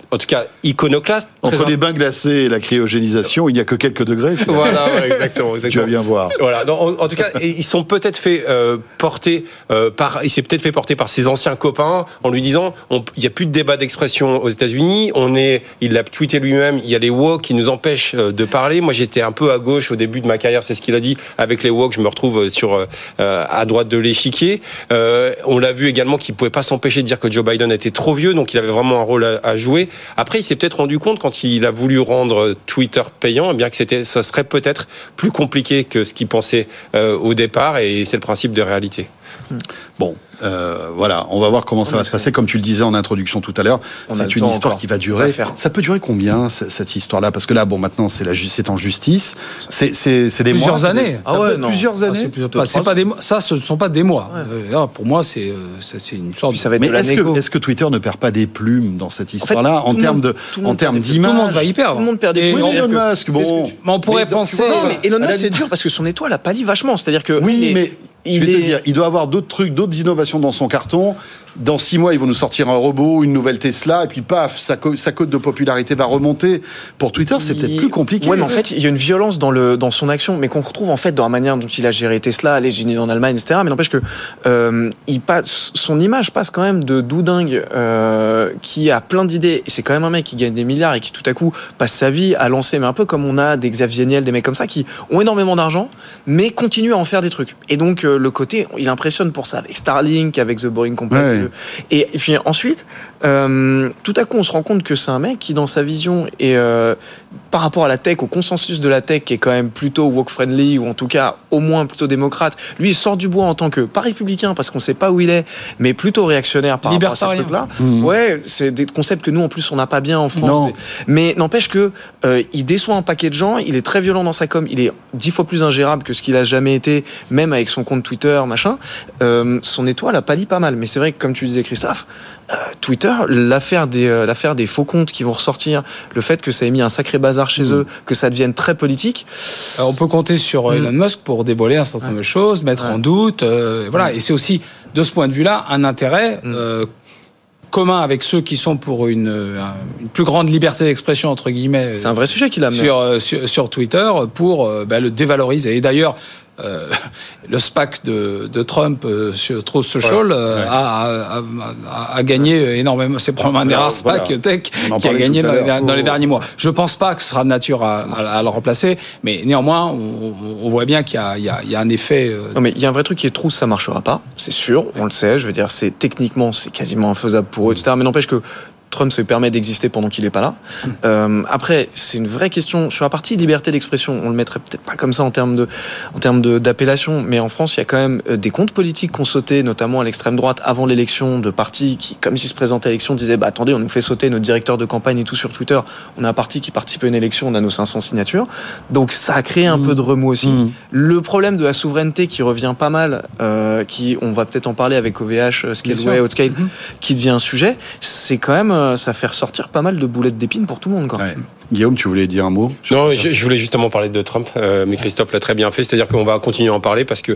en tout cas iconoclaste. Entre les bains glacés et la cryogénisation, il n'y a que quelques degrés. Voilà, ouais, exactement, exactement. Tu vas bien voir. Voilà. Donc, en, en tout cas, ils sont peut-être fait euh, porter euh, par, il s'est peut-être fait porter par ses anciens copains en lui disant, on, il n'y a plus de débat d'expression aux États-Unis. On est, il l'a tweeté lui-même. Il y a les woke qui nous empêchent de parler. Moi, j'étais un peu à gauche au début de ma carrière, c'est ce qu'il a dit. Avec les woke, je me retrouve sur euh, à droite de l'échiquier. Euh, on l'a vu également qu'il pouvait pas s'empêcher de dire que Joe Biden était trop vieux, donc il avait vraiment un rôle à, à jouer. Après, il s'est peut-être rendu compte quand il a voulu rendre Twitter payant, eh bien que c'était, ça serait peut-être plus compliqué que ce qu'il pensait euh, au départ, et c'est le principe de réalité. Bon, euh, voilà, on va voir comment ça on va se passer. Comme tu le disais en introduction tout à l'heure, c'est une histoire qui va durer. Ça peut durer combien, cette histoire-là? Parce que là, bon, maintenant, c'est, la, c'est en justice. C'est, c'est, c'est des plusieurs mois. années. Ça ah ouais, non. Plusieurs années. Ah, c'est plusieurs, c'est pas des mois. Ça, ce ne sont pas des mois. Ouais. Euh, pour moi, c'est, c'est, c'est une sorte. Ça va être Mais de est-ce, que, est-ce que Twitter ne perd pas des plumes dans cette histoire-là, en, fait, en termes de, en termes d'image? Tout le monde va y perdre. Tout le monde perd des plumes. Oui, Elon Musk, bon. Mais on pourrait penser. Non, mais Elon Musk, c'est dur parce que son étoile a pâli vachement. C'est-à-dire que. Oui, mais. Je vais te dire, il doit avoir d'autres trucs, d'autres innovations dans son carton. Dans six mois, ils vont nous sortir un robot, une nouvelle Tesla, et puis paf, sa, co- sa cote de popularité va remonter. Pour Twitter, c'est il... peut-être plus compliqué. Ouais, mais en fait, il y a une violence dans, le, dans son action, mais qu'on retrouve en fait dans la manière dont il a géré Tesla, les usines en Allemagne, et cetera. Mais n'empêche que euh, il passe, son image passe quand même de doudingue euh, qui a plein d'idées. Et c'est quand même un mec qui gagne des milliards et qui tout à coup passe sa vie à lancer, mais un peu comme on a des Xavier Niel, des mecs comme ça, qui ont énormément d'argent, mais continuent à en faire des trucs. Et donc, euh, le côté, il impressionne pour ça, avec Starlink, avec The Boring Company. Ouais. Et, et puis ensuite, euh, tout à coup, on se rend compte que c'est un mec qui, dans sa vision, et euh, par rapport à la tech, au consensus de la tech, qui est quand même plutôt woke-friendly, ou en tout cas, au moins plutôt démocrate, lui, il sort du bois en tant que, pas républicain, parce qu'on sait pas où il est, mais plutôt réactionnaire par rapport à ce truc-là. Mmh. Ouais, c'est des concepts que nous, en plus, on n'a pas bien en France. Non. Mais n'empêche que euh, il déçoit un paquet de gens, il est très violent dans sa com, il est dix fois plus ingérable que ce qu'il a jamais été, même avec son compte Twitter, machin. Euh, son étoile a pâli pas mal. Mais c'est vrai que, comme tu disais, Christophe, euh, Twitter, l'affaire des, euh, l'affaire des faux comptes qui vont ressortir, le fait que ça ait mis un sacré bazar chez mmh. eux, que ça devienne très politique. Alors, on peut compter sur Elon mmh. Musk pour dévoiler un certain nombre ouais. de choses, mettre ouais. en doute. Euh, voilà. Mmh. Et c'est aussi, de ce point de vue-là, un intérêt mmh. euh, commun avec ceux qui sont pour une, une plus grande liberté d'expression, entre guillemets. C'est un vrai sujet qu'il a sur, sur, sur Twitter pour euh, bah, le dévaloriser. Et d'ailleurs, Euh, le SPAC de, de Trump euh, sur Truth Social euh, ouais. a, a, a, a gagné ouais. énormément. C'est probablement un des rares SPAC voilà. tech qui a gagné dans les, dans les derniers mois. Je pense pas que ce sera de nature à, à, à le remplacer, mais néanmoins, on, on voit bien qu'il y a, il y a, il y a un effet. Euh... Non, mais il y a un vrai truc qui est Truth, ça marchera pas, c'est sûr, on le sait. Je veux dire, c'est techniquement, c'est quasiment infaisable pour eux, et cetera. Mais n'empêche que Trump se permet d'exister pendant qu'il n'est pas là. Mmh. Euh, après, c'est une vraie question sur la partie liberté d'expression. On le mettrait peut-être pas comme ça en termes de, en termes de, d'appellation, mais en France, il y a quand même des comptes politiques qui ont sauté, notamment à l'extrême droite, avant l'élection, de partis qui, comme s'ils se présentaient à l'élection, disaient bah attendez, on nous fait sauter notre directeur de campagne et tout sur Twitter. On a un parti qui participe à une élection, on a nos cinq cents signatures. Donc ça a créé un mmh. peu de remous aussi. Mmh. Le problème de la souveraineté qui revient pas mal, euh, qui, on va peut-être en parler avec O V H, Scaleway, Outscale, mmh. qui devient un sujet, c'est quand même ça fait ressortir pas mal de boulettes d'épines pour tout le monde. Quoi. Ouais. Guillaume, tu voulais dire un mot? Non, je, je voulais justement parler de Trump, euh, mais Christophe l'a très bien fait, c'est-à-dire qu'on va continuer à en parler parce que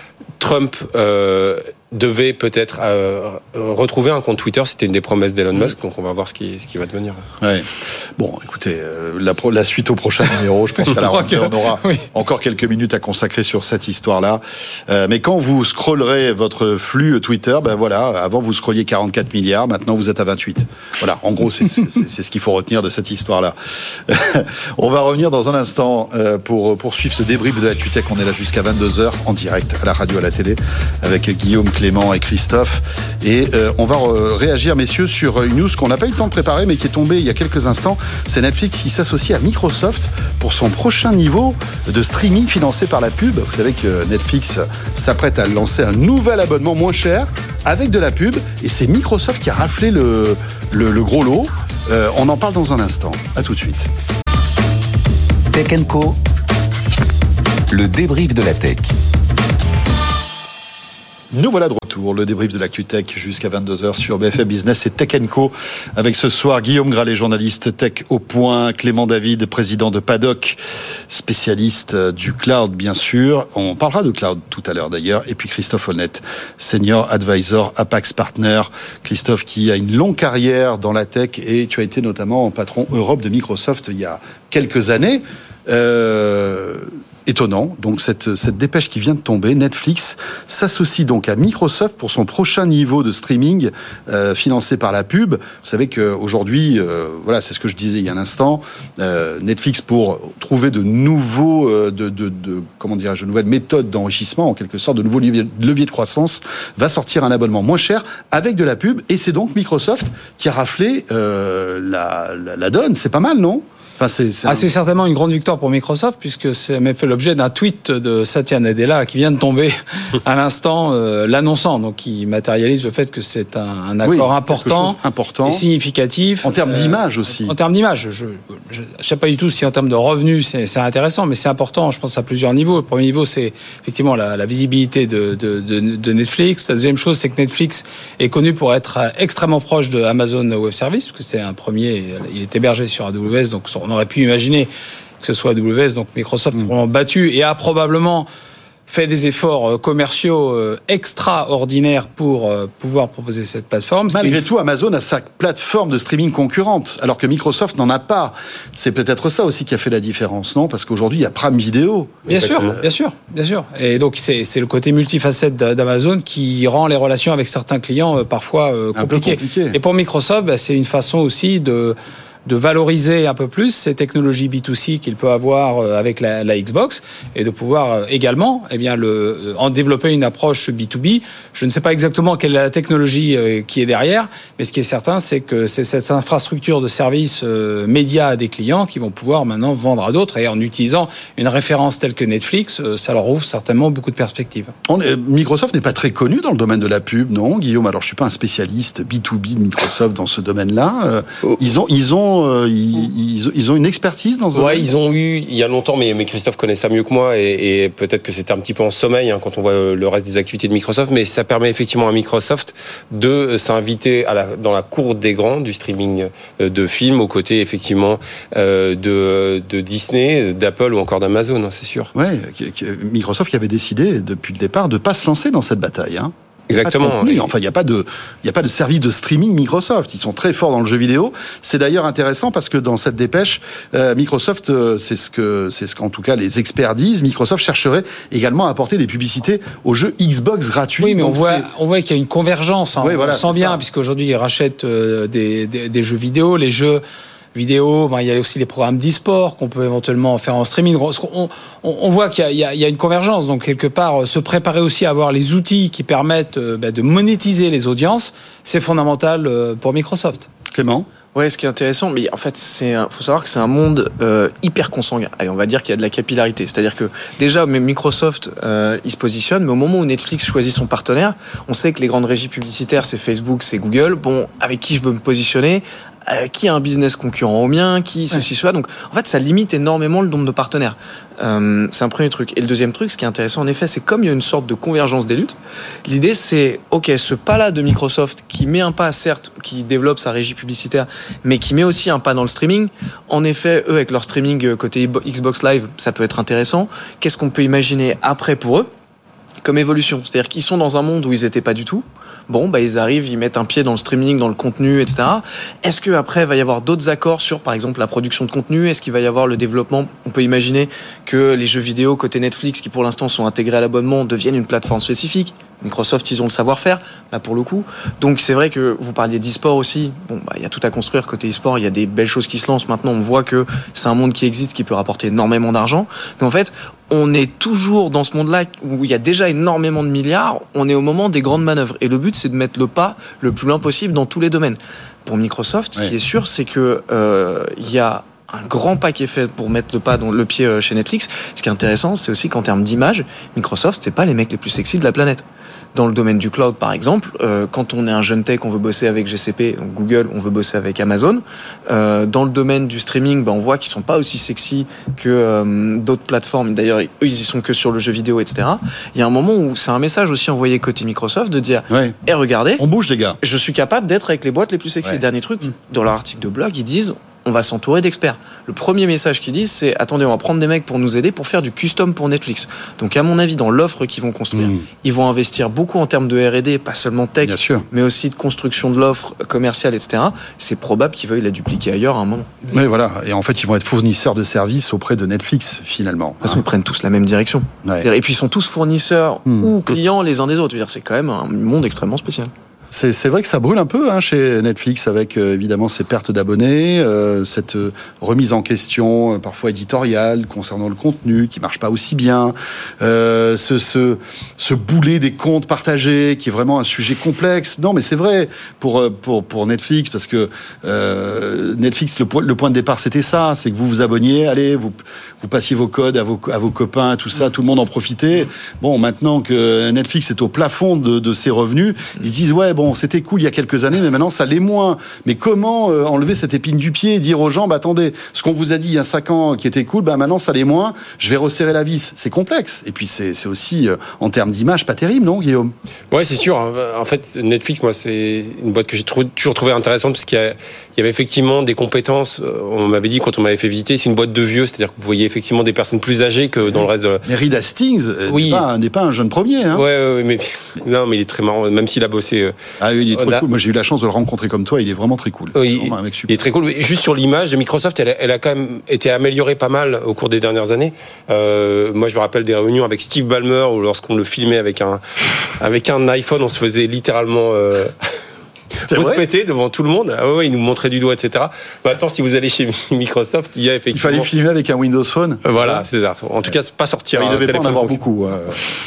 Trump euh, devait peut-être euh, retrouver un compte Twitter, c'était une des promesses d'Elon Musk, donc on va voir ce qui, ce qui va devenir. Ouais. Bon, écoutez, euh, la, la suite au prochain numéro, je pense qu'à la rentrée, on aura oui. encore quelques minutes à consacrer sur cette histoire-là. Euh, mais quand vous scrollerez votre flux Twitter, ben voilà, avant vous scrolliez quarante-quatre milliards, maintenant vous êtes à vingt-huit. Voilà, en gros, c'est, c'est, c'est, c'est ce qu'il faut retenir de cette histoire-là. On va revenir dans un instant euh, pour poursuivre ce débrief de l'ActuTech. On est là jusqu'à vingt-deux heures en direct à la radio, à la télé, avec Guillaume, Clément et Christophe. Et euh, on va re- réagir, messieurs, sur une news qu'on n'a pas eu le temps de préparer, mais qui est tombée il y a quelques instants. C'est Netflix qui s'associe à Microsoft pour son prochain niveau de streaming financé par la pub. Vous savez que Netflix s'apprête à lancer un nouvel abonnement moins cher avec de la pub. Et c'est Microsoft qui a raflé le, le, le gros lot. Euh, on en parle dans un instant. À tout de suite. Tech and Co, le débrief de la tech. Nous voilà de retour retour. Le débrief de l'actu tech jusqu'à vingt-deux heures sur B F M Business et Tech and Co. Avec ce soir Guillaume Gralet, journaliste tech au point, Clément David, président de Paddock, spécialiste du cloud bien sûr. On parlera de cloud tout à l'heure d'ailleurs. Et puis Christophe Holnet, senior advisor Apax Partner. Christophe qui a une longue carrière dans la tech et tu as été notamment patron Europe de Microsoft il y a quelques années. Euh, étonnant, donc cette, cette dépêche qui vient de tomber, Netflix s'associe donc à Microsoft pour son prochain niveau de streaming euh, financé par la pub. Vous savez qu'aujourd'hui, euh, voilà, c'est ce que je disais il y a un instant, euh, Netflix pour trouver de nouveaux, euh, de, de, de, comment dirais-je, de nouvelles méthodes d'enrichissement, en quelque sorte, de nouveaux leviers, leviers de croissance, va sortir un abonnement moins cher avec de la pub, et c'est donc Microsoft qui a raflé euh, la, la, la donne. C'est pas mal, non ? Enfin, c'est, c'est, ah, un... c'est certainement une grande victoire pour Microsoft, puisque c'est même fait l'objet d'un tweet de Satya Nadella qui vient de tomber à l'instant, euh, l'annonçant, donc qui matérialise le fait que c'est un, un accord oui, important, important et significatif. En termes d'image aussi. En termes d'image, je ne sais pas du tout si en termes de revenus c'est, c'est intéressant, mais c'est important, je pense, à plusieurs niveaux. Le premier niveau, c'est effectivement la, la visibilité de, de, de, de Netflix. La deuxième chose, c'est que Netflix est connu pour être extrêmement proche de Amazon Web Services, parce que c'est un premier, il est hébergé sur A W S, donc on aurait pu imaginer que ce soit A W S, donc Microsoft mmh. a vraiment battu et a probablement fait des efforts commerciaux extraordinaires pour pouvoir proposer cette plateforme. Malgré tout, Amazon a sa plateforme de streaming concurrente, alors que Microsoft n'en a pas. C'est peut-être ça aussi qui a fait la différence, non ? Parce qu'aujourd'hui, il y a Prime Video. Bien sûr, bien sûr, bien sûr. Et donc, c'est, c'est le côté multifacette d'Amazon qui rend les relations avec certains clients parfois compliquées. compliqué. Et pour Microsoft, bah, c'est une façon aussi de... de valoriser un peu plus ces technologies B deux C qu'il peut avoir avec la, la Xbox et de pouvoir également eh bien, le, en développer une approche B deux B. Je ne sais pas exactement quelle est la technologie qui est derrière, mais ce qui est certain, c'est que c'est cette infrastructure de services euh, médias à des clients qui vont pouvoir maintenant vendre à d'autres, et en utilisant une référence telle que Netflix, euh, ça leur ouvre certainement beaucoup de perspectives. On est, Microsoft n'est pas très connu dans le domaine de la pub, non, Guillaume ? Alors, je ne suis pas un spécialiste B deux B de Microsoft dans ce domaine-là. Euh, oh. Ils ont... Ils ont Euh, ils, ils, ils ont une expertise dans ce ouais, domaine. Ils ont eu il y a longtemps, mais, mais Christophe connaît ça mieux que moi, et, et peut-être que c'était un petit peu en sommeil hein, quand on voit le reste des activités de Microsoft, mais ça permet effectivement à Microsoft de s'inviter à la, dans la cour des grands du streaming de films, aux côtés effectivement euh, de, de Disney, d'Apple ou encore d'Amazon, hein, c'est sûr. Ouais, Microsoft qui avait décidé depuis le départ de ne pas se lancer dans cette bataille. Hein. Exactement. Enfin, il n'y a pas de, il n'y a pas de service de streaming Microsoft. Ils sont très forts dans le jeu vidéo. C'est d'ailleurs intéressant parce que dans cette dépêche, euh, Microsoft, euh, c'est ce que, c'est ce qu'en tout cas les experts disent. Microsoft chercherait également à apporter des publicités aux jeux Xbox gratuits. Oui, mais donc on voit, c'est... on voit qu'il y a une convergence. Hein. Oui, voilà, on sent bien, ça. Puisqu'aujourd'hui ils rachètent euh, des, des, des jeux vidéo, les jeux vidéo, ben, il y a aussi les programmes d'e-sport qu'on peut éventuellement faire en streaming. On, on, on voit qu'il y a, il y a une convergence, donc quelque part, se préparer aussi à avoir les outils qui permettent ben, de monétiser les audiences, c'est fondamental pour Microsoft. Clément ? Ouais, ce qui est intéressant, mais en fait, c'est, un, faut savoir que c'est un monde euh, hyper consanguin. Allez, on va dire qu'il y a de la capillarité. C'est-à-dire que déjà, même Microsoft, euh, il se positionne, mais au moment où Netflix choisit son partenaire, on sait que les grandes régies publicitaires, c'est Facebook, c'est Google. Bon, avec qui je veux me positionner ? Euh, qui a un business concurrent au mien, qui ceci, soit. Donc, en fait, ça limite énormément le nombre de partenaires. Euh, c'est un premier truc. Et le deuxième truc, ce qui est intéressant, en effet, c'est comme il y a une sorte de convergence des luttes, l'idée, c'est, OK, ce pas-là de Microsoft, qui met un pas, certes, qui développe sa régie publicitaire, mais qui met aussi un pas dans le streaming. En effet, eux, avec leur streaming côté Xbox Live, ça peut être intéressant. Qu'est-ce qu'on peut imaginer après pour eux comme évolution ? C'est-à-dire qu'ils sont dans un monde où ils n'étaient pas du tout. Bon, bah, ils arrivent, ils mettent un pied dans le streaming, dans le contenu, et cetera. Est-ce qu'après, il va y avoir d'autres accords sur, par exemple, la production de contenu ? Est-ce qu'il va y avoir le développement ? On peut imaginer que les jeux vidéo côté Netflix, qui pour l'instant sont intégrés à l'abonnement, deviennent une plateforme spécifique. Microsoft, ils ont le savoir-faire, là, pour le coup. Donc, c'est vrai que vous parliez d'e-sport aussi. Bon, bah, il y a tout à construire côté e-sport. Il y a des belles choses qui se lancent. Maintenant, on voit que c'est un monde qui existe, qui peut rapporter énormément d'argent. Donc, en fait, on est toujours dans ce monde-là où il y a déjà énormément de milliards. On est au moment des grandes manœuvres. Et le but, c'est de mettre le pas le plus loin possible dans tous les domaines. Pour Microsoft, ce ouais. qui est sûr, c'est que euh, il y a un grand pas qui est fait pour mettre le pas dans le pied chez Netflix. Ce qui est intéressant, c'est aussi qu'en termes d'image, Microsoft, c'est pas les mecs les plus sexy de la planète. Dans le domaine du cloud, par exemple, euh, quand on est un jeune tech, on veut bosser avec G C P, donc Google, on veut bosser avec Amazon. Euh, dans le domaine du streaming, ben, on voit qu'ils sont pas aussi sexy que euh, d'autres plateformes. D'ailleurs, eux, ils y sont que sur le jeu vidéo, et cetera. Il y a un moment où c'est un message aussi envoyé côté Microsoft de dire, ouais. eh, regardez, on bouge les gars. Je suis capable d'être avec les boîtes les plus sexy. Ouais. Dernier truc, dans leur article de blog, ils disent, on va s'entourer d'experts. Le premier message qu'ils disent, c'est attendez, on va prendre des mecs pour nous aider pour faire du custom pour Netflix. Donc, à mon avis, dans l'offre qu'ils vont construire, mmh. ils vont investir beaucoup en termes de R et D, pas seulement tech, mais aussi de construction de l'offre commerciale, et cetera. C'est probable qu'ils veuillent la dupliquer ailleurs à un moment. Oui, voilà. Et en fait, ils vont être fournisseurs de services auprès de Netflix, finalement. De toute façon, hein. Ils prennent tous la même direction. Ouais. Et puis, ils sont tous fournisseurs mmh. ou clients les uns des autres. C'est quand même un monde extrêmement spécial. C'est, c'est vrai que ça brûle un peu hein, chez Netflix avec euh, évidemment ces pertes d'abonnés, euh, cette euh, remise en question euh, parfois éditoriale concernant le contenu qui marche pas aussi bien, euh, ce, ce, ce boulet des comptes partagés qui est vraiment un sujet complexe. Non mais c'est vrai pour, pour, pour Netflix parce que euh, Netflix, le, le point de départ c'était ça, c'est que vous vous abonniez, allez, vous, vous passiez vos codes à vos, à vos copains, tout ça, tout le monde en profitait. Bon, maintenant que Netflix est au plafond de, de ses revenus, ils se disent ouais, bon, Bon, c'était cool il y a quelques années, mais maintenant ça l'est moins. Mais comment euh, enlever cette épine du pied et dire aux gens, bah attendez, ce qu'on vous a dit il y a cinq ans qui était cool, bah maintenant ça l'est moins. Je vais resserrer la vis. C'est complexe. Et puis c'est, c'est aussi euh, en termes d'image pas terrible, non, Guillaume ? Ouais, c'est sûr. En fait, Netflix, moi, c'est une boîte que j'ai trouvé, toujours trouvé intéressante parce qu'il y, a, il y avait effectivement des compétences. On m'avait dit quand on m'avait fait visiter, c'est une boîte de vieux, c'est-à-dire que vous voyez effectivement des personnes plus âgées que dans le reste de. La... Mais Reed Hastings oui. n'est, pas, n'est pas un jeune premier. Hein. Ouais, ouais, mais non, mais il est très marrant, même s'il a bossé. Euh, Ah oui, il est trop a... cool. Moi, j'ai eu la chance de le rencontrer comme toi. Il est vraiment très cool. Oui, vraiment un mec super. Il est très cool. Juste sur l'image, Microsoft, elle a, elle a quand même été améliorée pas mal au cours des dernières années. Euh, moi, je me rappelle des réunions avec Steve Ballmer où lorsqu'on le filmait avec un avec un iPhone, on se faisait littéralement euh... on se pétait devant tout le monde. Ah ouais, il nous montrait du doigt, et cetera. Maintenant, si vous allez chez Microsoft, il y a effectivement. Il fallait filmer avec un Windows Phone. Euh, voilà, c'est ça. En tout cas, pas sortir. Il devait pas en avoir beaucoup. Euh...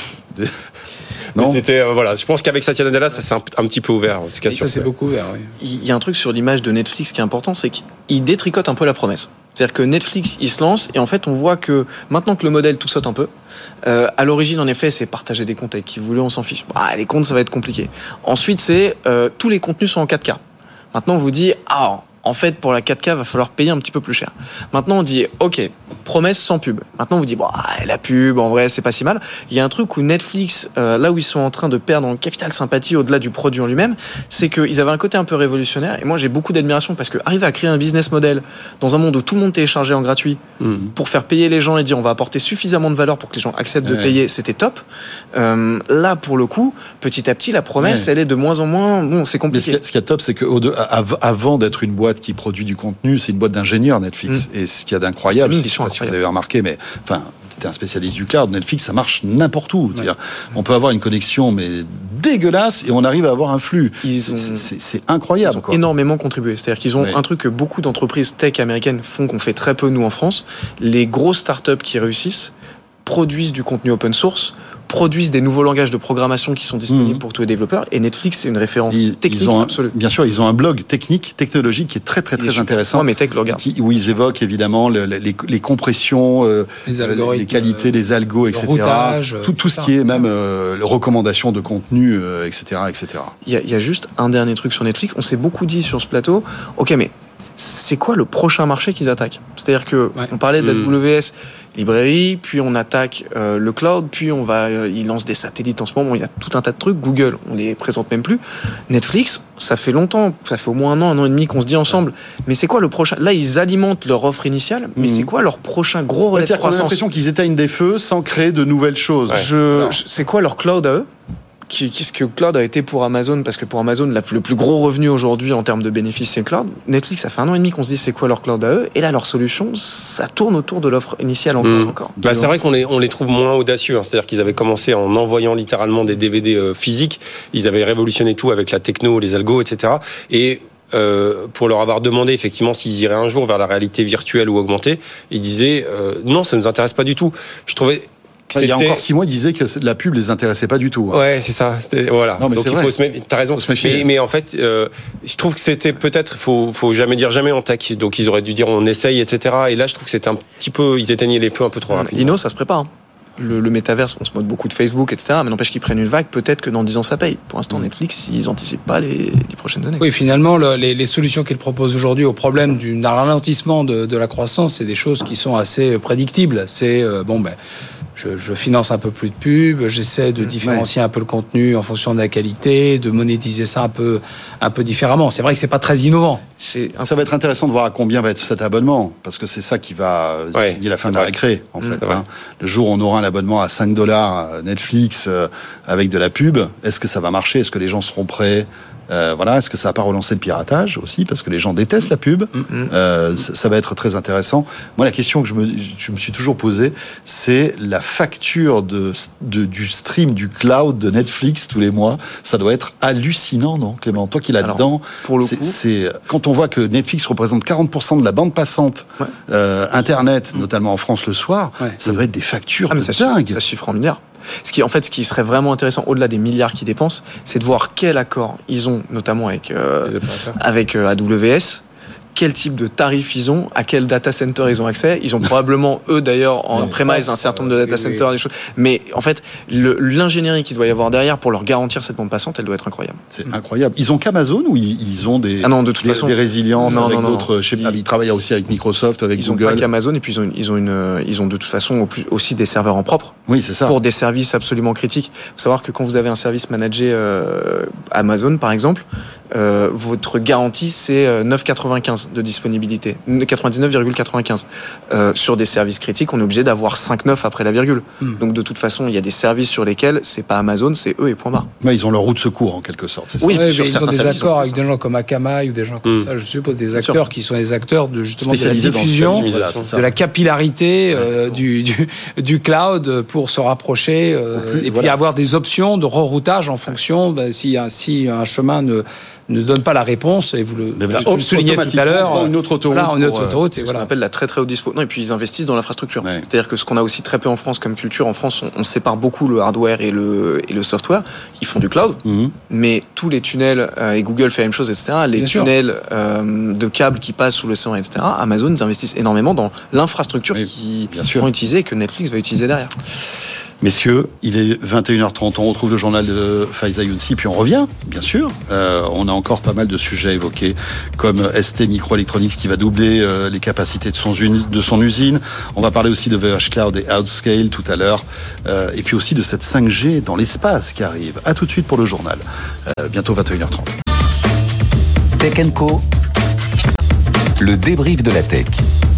Non. C'était euh, voilà, je pense qu'avec Satya Nadella, ça s'est un, un petit peu ouvert, en tout cas. Et sur ça s'est beaucoup ouvert. Oui. Il y a un truc sur l'image de Netflix qui est important, c'est qu'il détricote un peu la promesse. C'est-à-dire que Netflix, il se lance et en fait, on voit que maintenant que le modèle tout saute un peu, euh, à l'origine, en effet, c'est partager des comptes avec qui vous voulez, on s'en fiche. Bah, les comptes, ça va être compliqué. Ensuite, c'est euh, tous les contenus sont en quatre K. Maintenant, on vous dit ah. En fait, pour la quatre K, il va falloir payer un petit peu plus cher. Maintenant, on dit, OK, promesse sans pub. Maintenant, on vous dit, bon, la pub, en vrai, c'est pas si mal. Il y a un truc où Netflix, euh, là où ils sont en train de perdre en capital sympathie au-delà du produit en lui-même, c'est qu'ils avaient un côté un peu révolutionnaire. Et moi, j'ai beaucoup d'admiration parce que arriver à créer un business model dans un monde où tout le monde téléchargeait en gratuit mmh. pour faire payer les gens et dire, on va apporter suffisamment de valeur pour que les gens acceptent ouais. de payer, c'était top. Euh, là, pour le coup, petit à petit, la promesse, ouais. elle est de moins en moins, bon, c'est compliqué. Mais ce qui est top, c'est qu'avant d'être une boîte qui produit du contenu, c'est une boîte d'ingénieurs Netflix. Mmh. Et ce qu'il y a d'incroyable, je ne sais pas si vous avez remarqué, mais enfin, tu es un spécialiste du cloud, Netflix, ça marche n'importe où. Ouais. On peut avoir une connexion, mais dégueulasse, et on arrive à avoir un flux. Ils ont, c'est, c'est, c'est incroyable. Ils ont quoi. énormément contribué. C'est-à-dire qu'ils ont ouais. un truc que beaucoup d'entreprises tech américaines font, qu'on fait très peu nous en France. Les grosses startups qui réussissent produisent du contenu open source, produisent des nouveaux langages de programmation qui sont disponibles mmh. pour tous les développeurs. Et Netflix, c'est une référence ils, technique ils ont un, absolue. Bien sûr, ils ont un blog technique, technologique qui est très très très intéressant. Moi, mes techs le regardent. Qui, où ils évoquent évidemment le, les, les compressions, euh, les, les qualités, les algos, et cetera. Routage, tout, tout ce qui est même euh, les recommandations de contenu, euh, et cetera, et cetera. Il y, a, il y a juste un dernier truc sur Netflix. On s'est beaucoup dit sur ce plateau. Ok, mais c'est quoi le prochain marché qu'ils attaquent ? C'est-à-dire que ouais. on parlait d'A W S mmh. librairie, puis on attaque euh, le cloud, puis on va, euh, ils lancent des satellites en ce moment. Il y a tout un tas de trucs. Google, on les présente même plus. Netflix, ça fait longtemps, ça fait au moins un an, un an et demi qu'on se dit ensemble. Mais c'est quoi le prochain ? Là, ils alimentent leur offre initiale, mais mmh. c'est quoi leur prochain gros relais de croissance ? On a l'impression qu'ils éteignent des feux sans créer de nouvelles choses. Ouais. Je, je, c'est quoi leur cloud à eux ? Qu'est-ce que Cloud a été pour Amazon ? Parce que pour Amazon, la, le plus gros revenu aujourd'hui en termes de bénéfices, c'est le Cloud. Netflix, ça fait un an et demi qu'on se dit c'est quoi leur Cloud à eux. Et là, leur solution, ça tourne autour de l'offre initiale encore. Mmh. encore. Bah, c'est vrai qu'on les, on les trouve moins audacieux. Hein. C'est-à-dire qu'ils avaient commencé en envoyant littéralement des D V D euh, physiques. Ils avaient révolutionné tout avec la techno, les algos, et cetera. Et Euh, pour leur avoir demandé effectivement s'ils iraient un jour vers la réalité virtuelle ou augmentée, ils disaient euh, non, ça ne nous intéresse pas du tout. Je trouvais C'était... Il y a encore six mois, ils disaient que la pub les intéressait pas du tout. Hein. Ouais, c'est ça. C'était, voilà. Non, mais donc c'est il vrai. faut se méfier. T'as raison. Se méfier. Mais, mais en fait, euh, je trouve que c'était peut-être, faut, faut jamais dire jamais en tech. Donc ils auraient dû dire on essaye, et cetera. Et là, je trouve que c'était un petit peu, ils éteignaient les feux un peu trop rapidement. Lino, ça se prépare. Hein. le, le métaverse, on se moque beaucoup de Facebook, et cetera. Mais n'empêche qu'ils prennent une vague, peut-être que dans dix ans ça paye. Pour l'instant, Netflix, ils anticipent pas les, les prochaines années. Oui, finalement, le, les, les solutions qu'ils proposent aujourd'hui au problème d'un ralentissement de, de la croissance, c'est des choses qui sont assez prédictibles. C'est euh, bon, ben. Je, je finance un peu plus de pub, j'essaie de différencier ouais. un peu le contenu en fonction de la qualité, de monétiser ça un peu, un peu différemment. C'est vrai que c'est pas très innovant. C'est... Ça va être intéressant de voir à combien va être cet abonnement, parce que c'est ça qui va ouais, signer la fin de la récré, en mmh, fait. Hein. Le jour où on aura un abonnement à cinq dollars Netflix euh, avec de la pub, est-ce que ça va marcher? Est-ce que les gens seront prêts? Euh, voilà, est-ce que ça va pas relancer le piratage aussi, parce que les gens détestent la pub. Mm-hmm. euh, ça, ça va être très intéressant. Moi, la question que je me, je me suis toujours posée, c'est la facture de, de du stream du cloud de Netflix tous les mois. Ça doit être hallucinant, non, Clément? Toi qui es là-dedans, alors, pour le c'est, coup, c'est quand on voit que Netflix représente quarante pour cent de la bande passante ouais. euh, internet, mm. notamment en France le soir, ouais. ça doit être des factures ah, mais de ça dingue. Chiffre, ça chiffre en milliards. Ce qui, en fait, ce qui serait vraiment intéressant, au-delà des milliards qu'ils dépensent, c'est de voir quel accord ils ont, notamment avec, euh, avec euh, A W S, quel type de tarifs ils ont, à quel data center ils ont accès. Ils ont probablement, eux d'ailleurs, en premise un certain nombre de data centers, des choses. Mais en fait, le, l'ingénierie qu'il doit y avoir derrière pour leur garantir cette bande passante, elle doit être incroyable. C'est incroyable. Ils ont qu'Amazon ou ils, ils ont des, ah non, de toute des, façon, des résiliences non, avec non, non, d'autres. Je sais pas, ils travaillent aussi avec Microsoft, avec ils Google. Ils ont pas qu'Amazon et puis ils ont, ils ont une, ils ont de toute façon aussi des serveurs en propre. Oui, c'est ça. Pour des services absolument critiques. Il faut savoir que quand vous avez un service managé euh, Amazon, par exemple, euh, votre garantie c'est neuf virgule quatre-vingt-quinze de disponibilité. quatre-vingt-dix-neuf virgule quatre-vingt-quinze. Euh, sur des services critiques, on est obligé d'avoir cinq virgule neuf après la virgule. Mm. Donc de toute façon, il y a des services sur lesquels c'est pas Amazon, c'est eux et point barre. Mais ils ont leur roue de secours en quelque sorte. C'est ça. Oui, ouais, sur ils ont des accords avec des gens comme Akamai ou des gens comme mm. ça. Je suppose des acteurs qui sont des acteurs de justement de la diffusion, voilà, de la capillarité euh, du, du du cloud pour se rapprocher euh, plus, et voilà. puis avoir des options de reroutage en fonction bah, si un si un chemin ne ne donne pas la réponse, et vous le, voilà, vous le soulignez tout à l'heure. Une autre autoroute. Voilà, une autre autoroute. C'est et ce voilà. qu'on appelle la très très haute dispo. Non, et puis ils investissent dans l'infrastructure. Ouais. C'est-à-dire que ce qu'on a aussi très peu en France comme culture, en France, on, on sépare beaucoup le hardware et le, et le software. Ils font du cloud, mm-hmm. mais tous les tunnels, euh, et Google fait la même chose, et cetera, les Bien tunnels euh, de câbles qui passent sous l'océan, et cetera, Amazon, ils investissent énormément dans l'infrastructure oui, qui vont utiliser et que Netflix va utiliser derrière. Messieurs, il est vingt et une heures trente, on retrouve le journal de Faiza Younsi, puis on revient, bien sûr. Euh, on a encore pas mal de sujets évoqués, comme S T Microelectronics qui va doubler euh, les capacités de son, de son usine. On va parler aussi de V H Cloud et Outscale tout à l'heure, euh, et puis aussi de cette cinq G dans l'espace qui arrive. À tout de suite pour le journal. Euh, bientôt vingt et une heures trente. Tech and Co, le débrief de la tech.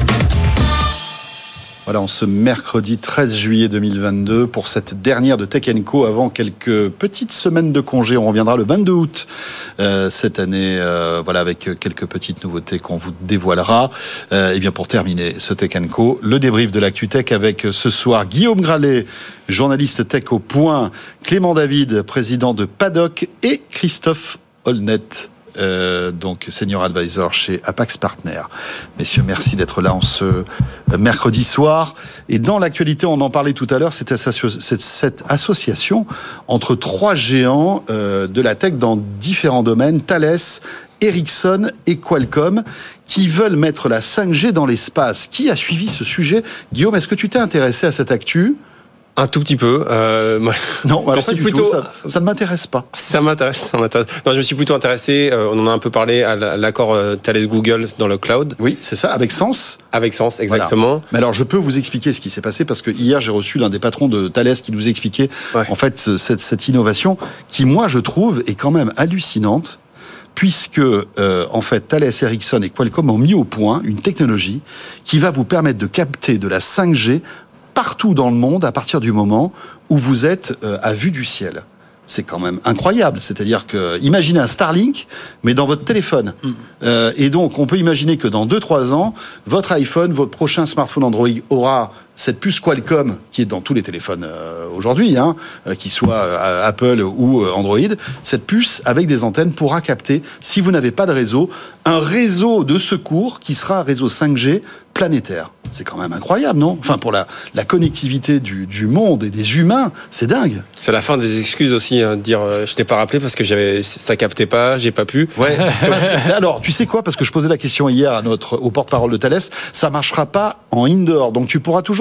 Voilà, en ce mercredi treize juillet deux mille vingt-deux, pour cette dernière de Tech and Co, avant quelques petites semaines de congé. On reviendra le vingt-deux août euh, cette année, euh, voilà, avec quelques petites nouveautés qu'on vous dévoilera. Euh, et bien pour terminer ce Tech and Co, le débrief de l'actu tech avec ce soir Guillaume Gralet, journaliste tech au Point, Clément David, président de Paddock, et Christophe Holnet, Euh, donc senior advisor chez Apax Partners. Messieurs, merci d'être là en ce mercredi soir. Et dans l'actualité, on en parlait tout à l'heure, cette, associ- cette, cette association entre trois géants euh, de la tech dans différents domaines, Thales, Ericsson et Qualcomm, qui veulent mettre la cinq G dans l'espace. Qui a suivi ce sujet? Guillaume, est-ce que tu t'es intéressé à cette actu? Un tout petit peu. Euh, moi, non, alors pas du plutôt, tout, ça, ça ne m'intéresse pas. Ça m'intéresse, ça m'intéresse. Non, je me suis plutôt intéressé, euh, on en a un peu parlé, à l'accord euh, Thales-Google dans le cloud. Oui, c'est ça, avec Sens. Avec Sens, exactement. Voilà. Mais alors, je peux vous expliquer ce qui s'est passé, parce que hier, j'ai reçu l'un des patrons de Thales qui nous expliquait, ouais. en fait, cette, cette innovation qui, moi, je trouve, est quand même hallucinante, puisque, euh, en fait, Thales, Ericsson et Qualcomm ont mis au point une technologie qui va vous permettre de capter de la cinq G partout dans le monde à partir du moment où vous êtes euh, à vue du ciel. C'est quand même incroyable. C'est-à-dire que, imaginez un Starlink, mais dans votre téléphone. Mm. Euh, et donc, on peut imaginer que dans deux trois ans, votre iPhone, votre prochain smartphone Android aura cette puce Qualcomm, qui est dans tous les téléphones euh, aujourd'hui, hein, euh, qu'ils soient euh, Apple ou euh, Android, cette puce, avec des antennes, pourra capter, si vous n'avez pas de réseau, un réseau de secours qui sera un réseau cinq G planétaire. C'est quand même incroyable, non? Enfin, pour la, la connectivité du, du monde et des humains, c'est dingue. C'est la fin des excuses aussi, hein, de dire euh, je t'ai pas rappelé parce que j'avais, ça captait pas, j'ai pas pu. Ouais. Alors, tu sais quoi? Parce que je posais la question hier à notre, au porte-parole de Thales, ça marchera pas en indoor. Donc, tu pourras toujours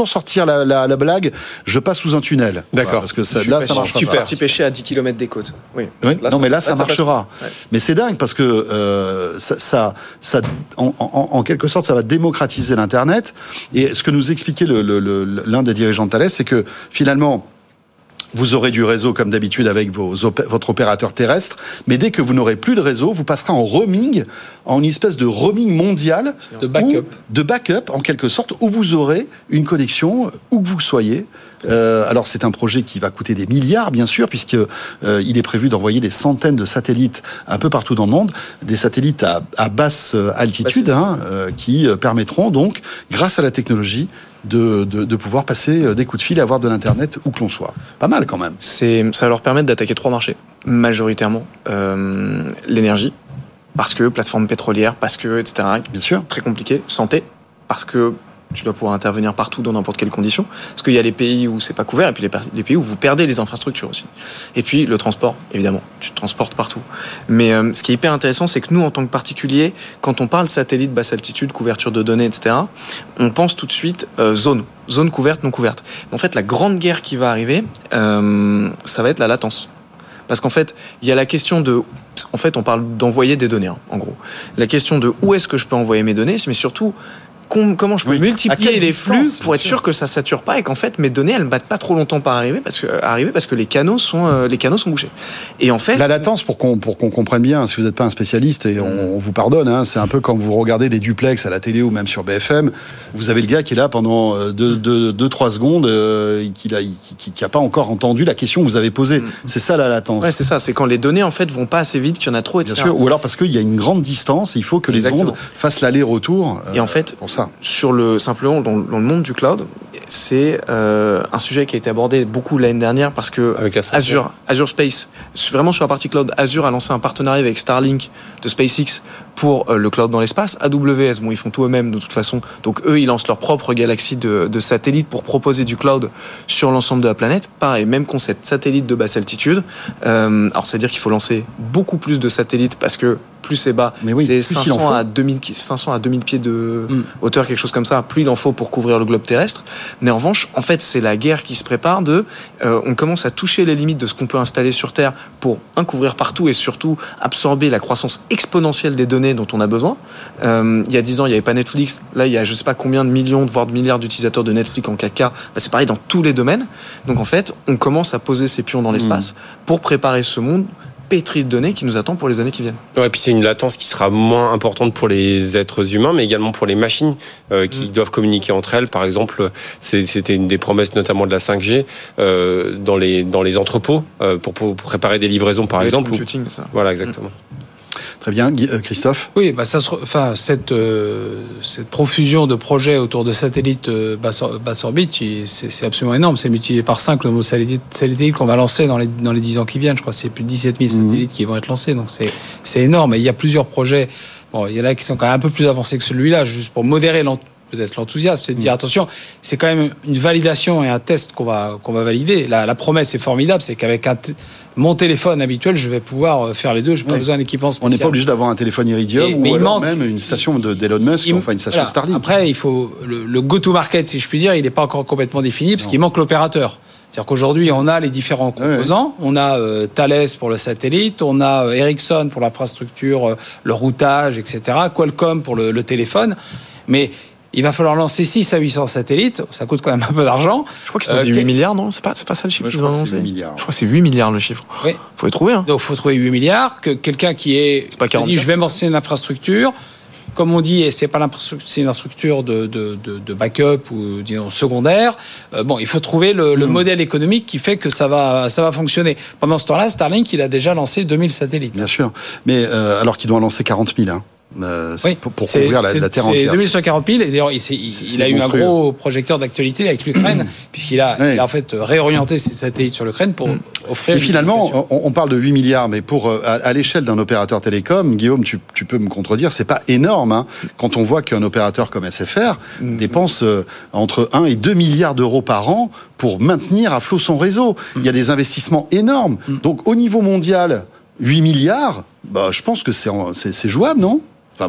toujours sortir la, la, la blague, je passe sous un tunnel. D'accord. Voilà, parce que ça, là, ça marchera Super. pas. Parti pêcher à dix kilomètres des côtes. Oui. Oui, Là, non, ça, mais là, ça, là, ça marchera. passe. Ouais. Mais c'est dingue parce que euh, ça, ça, ça en, en, en quelque sorte, ça va démocratiser l'Internet. Et ce que nous expliquait le, le, le, l'un des dirigeants de Thales, c'est que finalement, vous aurez du réseau comme d'habitude avec vos, votre opérateur terrestre, mais dès que vous n'aurez plus de réseau, vous passerez en roaming, en une espèce de roaming mondial, de backup, où, de backup en quelque sorte, où vous aurez une connexion où que vous soyez. Euh, alors c'est un projet qui va coûter des milliards, bien sûr, puisque euh, il est prévu d'envoyer des centaines de satellites un peu partout dans le monde, des satellites à, à basse altitude, hein, euh, qui permettront donc, grâce à la technologie, De, de, de pouvoir passer des coups de fil et avoir de l'internet où que l'on soit. Pas mal quand même. C'est, ça va leur permettre d'attaquer trois marchés, majoritairement euh, l'énergie, parce que plateforme pétrolière, parce que et cetera. Bien sûr. Très compliqué. Santé, parce que tu dois pouvoir intervenir partout dans n'importe quelle condition. Parce qu'il y a les pays où c'est pas couvert et puis les, les pays où vous perdez les infrastructures aussi. Et puis le transport, évidemment, tu te transportes partout. Mais euh, ce qui est hyper intéressant, c'est que nous, en tant que particuliers, quand on parle satellite, basse altitude, couverture de données, et cetera, on pense tout de suite euh, zone, zone couverte, non couverte. Mais en fait, la grande guerre qui va arriver, euh, ça va être la latence. Parce qu'en fait, il y a la question de... En fait, on parle d'envoyer des données, hein, en gros. La question de où est-ce que je peux envoyer mes données, mais surtout... comment je peux oui. multiplier les flux pour être sûr que ça sature pas et qu'en fait mes données elles ne battent pas trop longtemps par arriver parce que arriver parce que les canaux sont euh, les canaux sont bouchés. Et en fait la latence, pour qu'on pour qu'on comprenne bien, si vous n'êtes pas un spécialiste et on, on vous pardonne, hein, c'est un peu quand vous regardez des duplex à la télé ou même sur B F M, vous avez le gars qui est là pendant deux trois secondes euh, qui a qui, qui a pas encore entendu la question que vous avez posée. Mm. C'est ça la latence. Ouais, c'est ça, c'est quand les données en fait vont pas assez vite, qu'il y en a trop, et cetera. Bien sûr, ou alors parce qu'il y a une grande distance et il faut que Exactement. les ondes fassent l'aller-retour. Euh, et en fait pour ça. Sur le, simplement, dans, dans le monde du cloud, c'est euh, un sujet qui a été abordé beaucoup l'année dernière parce que Azure, Azure Space, vraiment sur la partie cloud, Azure a lancé un partenariat avec Starlink de SpaceX pour euh, le cloud dans l'espace. A W S, bon, ils font tout eux-mêmes de toute façon. Donc eux, ils lancent leur propre galaxie de, de satellites pour proposer du cloud sur l'ensemble de la planète. Pareil, même concept, satellite de basse altitude. Euh, alors, c'est-à-dire qu'il faut lancer beaucoup plus de satellites parce que plus c'est bas, oui, c'est cinq cents à deux mille pieds de mm. hauteur, quelque chose comme ça. Plus il en faut pour couvrir le globe terrestre. Mais en revanche, en fait, c'est la guerre qui se prépare de... Euh, on commence à toucher les limites de ce qu'on peut installer sur Terre pour, un, couvrir partout et surtout absorber la croissance exponentielle des données dont on a besoin. Euh, il y a dix ans, il n'y avait pas Netflix. Là, il y a je ne sais pas combien de millions, voire de milliards d'utilisateurs de Netflix en quatre K. Bah, c'est pareil dans tous les domaines. Donc, en fait, on commence à poser ses pions dans l'espace mm. pour préparer ce monde pétri de données qui nous attend pour les années qui viennent. Ouais, puis c'est une latence qui sera moins importante pour les êtres humains, mais également pour les machines euh, qui mmh. doivent communiquer entre elles. Par exemple, c'est, c'était une des promesses notamment de la cinq G euh, dans les dans les entrepôts euh, pour, pour préparer des livraisons, par le exemple. Computing, ça. Voilà, exactement. Mmh. Très bien, Christophe. Oui, bah ça se, enfin cette euh, cette profusion de projets autour de satellites euh, basse, basse orbite, c'est, c'est absolument énorme. C'est multiplié par cinq le nombre de satellites, satellites qu'on va lancer dans les dans les dix ans qui viennent. Je crois que c'est plus de dix-sept mille satellites mmh. qui vont être lancés. Donc c'est c'est énorme. Et il y a plusieurs projets. Bon, il y en a qui sont quand même un peu plus avancés que celui-là, juste pour modérer l'enthousiasme. Peut-être l'enthousiasme, c'est de dire attention, c'est quand même une validation et un test qu'on va qu'on va valider. La, la promesse est formidable, c'est qu'avec un t- mon téléphone habituel, je vais pouvoir faire les deux. Je n'ai pas oui. besoin d'équipement spécial. On n'est pas obligé d'avoir un téléphone Iridium et, ou alors manque, même une station de, d'Elon Musk, il, enfin une station voilà. Starlink. Après, il faut le, le go-to-market, si je puis dire, il n'est pas encore complètement défini parce non. qu'il manque l'opérateur. C'est-à-dire qu'aujourd'hui, on a les différents composants. Oui. On a euh, Thales pour le satellite, on a euh, Ericsson pour l'infrastructure, euh, le routage, et cetera. Qualcomm pour le, le téléphone. Mais il va falloir lancer six à huit cents satellites. Ça coûte quand même un peu d'argent. Je crois qu'ils sont euh, huit milliards, non? C'est pas, c'est pas ça le chiffre? Ouais, je, crois que c'est huit milliards. Je crois que c'est huit milliards le chiffre. Oui. Faut les trouver. Hein. Donc, il faut trouver huit milliards. Que quelqu'un qui est, c'est pas quarante dit, je vais me lancer une infrastructure. Comme on dit, et c'est pas c'est une infrastructure de, de, de, de backup ou disons secondaire. Euh, bon, il faut trouver le, le mmh. modèle économique qui fait que ça va, ça va fonctionner. Pendant ce temps-là, Starlink, il a déjà lancé deux mille satellites. Bien sûr, mais euh, alors qu'il doit en lancer quarante mille. Hein. Euh, oui, pour, pour couvrir la, la Terre c'est entière. deux mille cent quarante mille, et d'ailleurs, il, il, il a eu monstrueux. un gros projecteur d'actualité avec l'Ukraine, puisqu'il a, oui. il a en fait réorienté ses satellites sur l'Ukraine pour mmh. offrir. Et finalement, on, on parle de huit milliards, mais pour à, à l'échelle d'un opérateur télécom, Guillaume, tu, tu peux me contredire, c'est pas énorme. Hein, quand on voit qu'un opérateur comme S F R mmh. dépense euh, entre un et deux milliards d'euros par an pour maintenir à flot son réseau. Mmh. Il y a des investissements énormes. Mmh. Donc, au niveau mondial, huit milliards, bah, je pense que c'est, c'est, c'est jouable, non? Enfin bon.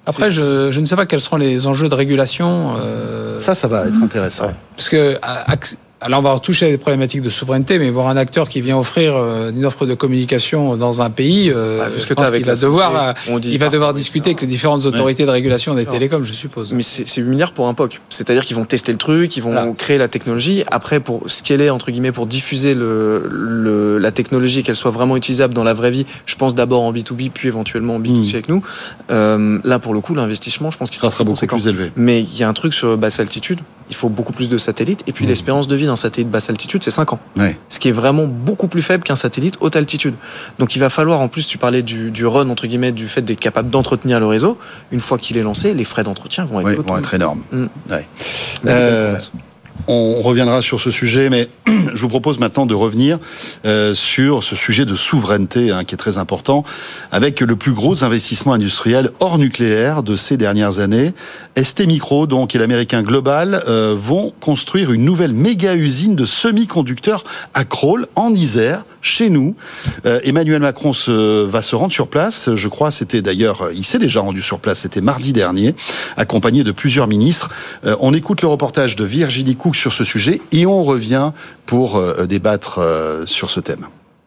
Après, je, je ne sais pas quels seront les enjeux de régulation. Euh... Ça, ça va être intéressant. Ouais. Parce que, alors on va toucher à des problématiques de souveraineté, mais voir un acteur qui vient offrir une offre de communication dans un pays, euh, ah, je pense qu'il va devoir, il va devoir discuter avec les différentes autorités ouais. de régulation des télécoms, je suppose. Mais c'est, c'est huit milliards pour un P O C. C'est-à-dire qu'ils vont tester le truc, ils vont voilà. créer la technologie. Après, pour scaler, entre guillemets, pour diffuser le, le, la technologie et qu'elle soit vraiment utilisable dans la vraie vie, je pense d'abord en B deux B, puis éventuellement en B deux C mmh. avec nous. Euh, là, pour le coup, l'investissement, je pense qu'il ça sera, sera beaucoup plus élevé. Mais il y a un truc sur basse altitude. Il faut beaucoup plus de satellites. Et puis, mmh. l'espérance de vie d'un satellite basse altitude, c'est cinq ans. Ouais. Ce qui est vraiment beaucoup plus faible qu'un satellite haute altitude. Donc, il va falloir, en plus, tu parlais du, du run, entre guillemets, du fait d'être capable d'entretenir le réseau. Une fois qu'il est lancé, les frais d'entretien vont être, oui, vont être énormes. Mmh. Ouais. Euh, On reviendra sur ce sujet, mais je vous propose maintenant de revenir euh, sur ce sujet de souveraineté hein, qui est très important, avec le plus gros investissement industriel hors nucléaire de ces dernières années. S T Micro, donc, et l'américain Global euh, vont construire une nouvelle méga-usine de semi-conducteurs à Crolles, en Isère, chez nous. Euh, Emmanuel Macron se, va se rendre sur place. Je crois, c'était d'ailleurs, il s'est déjà rendu sur place, c'était mardi dernier, accompagné de plusieurs ministres. Euh, on écoute le reportage de Virginie Cook sur ce sujet et on revient pour euh, débattre euh, sur ce thème.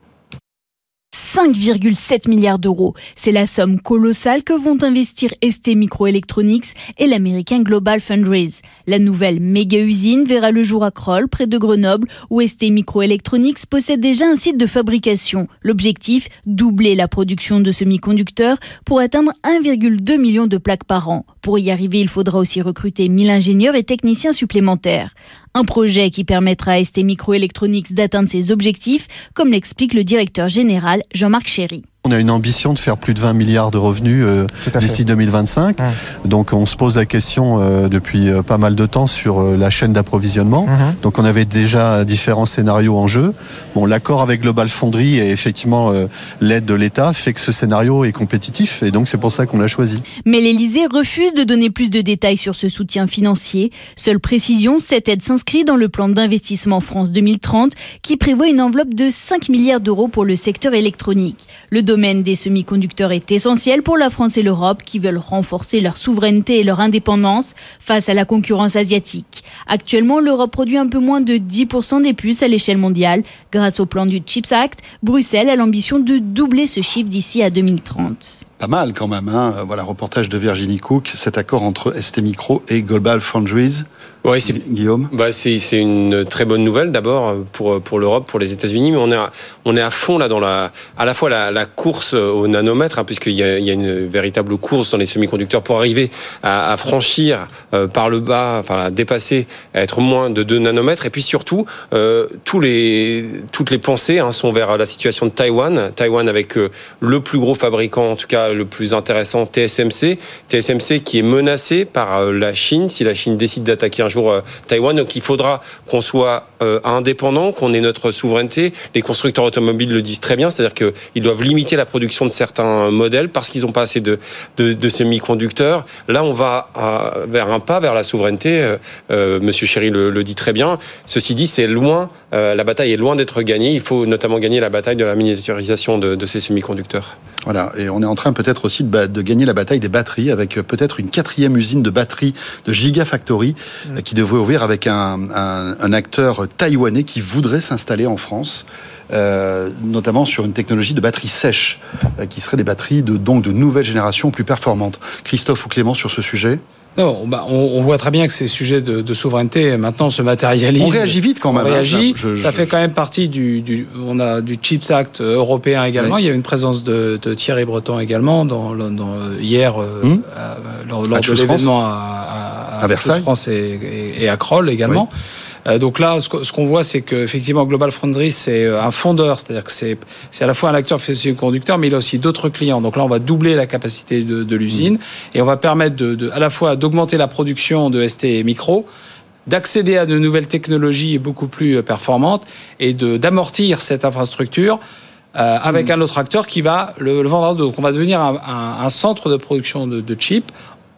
cinq virgule sept milliards d'euros. C'est la somme colossale que vont investir S T Microelectronics et l'américain Global Foundries. La nouvelle méga-usine verra le jour à Crolles, près de Grenoble, où S T Microelectronics possède déjà un site de fabrication. L'objectif, doubler la production de semi-conducteurs pour atteindre un virgule deux million de plaques par an. Pour y arriver, il faudra aussi recruter mille ingénieurs et techniciens supplémentaires. Un projet qui permettra à S T Microelectronics d'atteindre ses objectifs, comme l'explique le directeur général Jean-Marc Chéry. On a une ambition de faire plus de vingt milliards de revenus euh, d'ici deux mille vingt-cinq. Mmh. Donc on se pose la question euh, depuis euh, pas mal de temps sur euh, la chaîne d'approvisionnement. Mmh. Donc on avait déjà différents scénarios en jeu. Bon, l'accord avec Global Foundries et effectivement euh, l'aide de l'État fait que ce scénario est compétitif et donc c'est pour ça qu'on l'a choisi. Mais l'Élysée refuse de donner plus de détails sur ce soutien financier. Seule précision, cette aide s'inscrit dans le plan d'investissement France deux mille trente qui prévoit une enveloppe de cinq milliards d'euros pour le secteur électronique. Le Le domaine des semi-conducteurs est essentiel pour la France et l'Europe qui veulent renforcer leur souveraineté et leur indépendance face à la concurrence asiatique. Actuellement, l'Europe produit un peu moins de dix pour cent des puces à l'échelle mondiale. Grâce au plan du Chips Act, Bruxelles a l'ambition de doubler ce chiffre d'ici à deux mille trente. Pas mal quand même, hein. Voilà, reportage de Virginie Cook, cet accord entre S T Micro et Global Foundries. Ouais, c'est, Guillaume. Bah c'est c'est une très bonne nouvelle d'abord pour pour l'Europe, pour les États-Unis, mais on est à, on est à fond là dans la à la fois la, la course au nanomètre, hein, puisqu'il y a il y a une véritable course dans les semi-conducteurs pour arriver à, à franchir euh, par le bas, enfin à dépasser, à être moins de deux nanomètres, et puis surtout euh, tous les toutes les pensées hein, sont vers la situation de Taïwan, Taïwan avec euh, le plus gros fabricant, en tout cas le plus intéressant, T S M C, T S M C qui est menacé par euh, la Chine si la Chine décide d'attaquer un jour Taïwan, donc il faudra qu'on soit euh, indépendant, qu'on ait notre souveraineté. Les constructeurs automobiles le disent très bien, c'est-à-dire qu'ils doivent limiter la production de certains modèles parce qu'ils n'ont pas assez de, de, de semi-conducteurs. Là, on va euh, vers un pas vers la souveraineté. Euh, euh, Monsieur Chéry le, le dit très bien. Ceci dit, c'est loin, euh, la bataille est loin d'être gagnée. Il faut notamment gagner la bataille de la miniaturisation de, de ces semi-conducteurs. Voilà, et on est en train peut-être aussi de, de gagner la bataille des batteries avec peut-être une quatrième usine de batteries de Gigafactory mmh. qui devrait ouvrir avec un, un, un acteur taïwanais qui voudrait s'installer en France, euh, notamment sur une technologie de batterie sèche, euh, qui serait des batteries de, donc de nouvelle génération plus performantes. Christophe ou Clément sur ce sujet ? Non, bah on, on voit très bien que ces sujets de, de souveraineté maintenant se matérialisent. On réagit vite quand même. On réagit. Hein, je, je, ça fait quand même partie du, du on a du Chips Act européen également. Oui. Il y a une présence de, de Thierry Breton également dans, dans hier hum. à, lors, lors de l'événement à, à, à Versailles, France et, et, et à Crolles également. Oui. Donc là, ce qu'on voit, c'est qu'effectivement, Global Foundries, c'est un fondeur, c'est-à-dire que c'est, c'est à la fois un acteur qui fait conducteur, mais il a aussi d'autres clients. Donc là, on va doubler la capacité de, de l'usine mmh. et on va permettre de, de, à la fois d'augmenter la production de S T Micro, d'accéder à de nouvelles technologies beaucoup plus performantes et de, d'amortir cette infrastructure euh, avec mmh. un autre acteur qui va le, le vendre. Donc on va devenir un, un, un centre de production de, de chips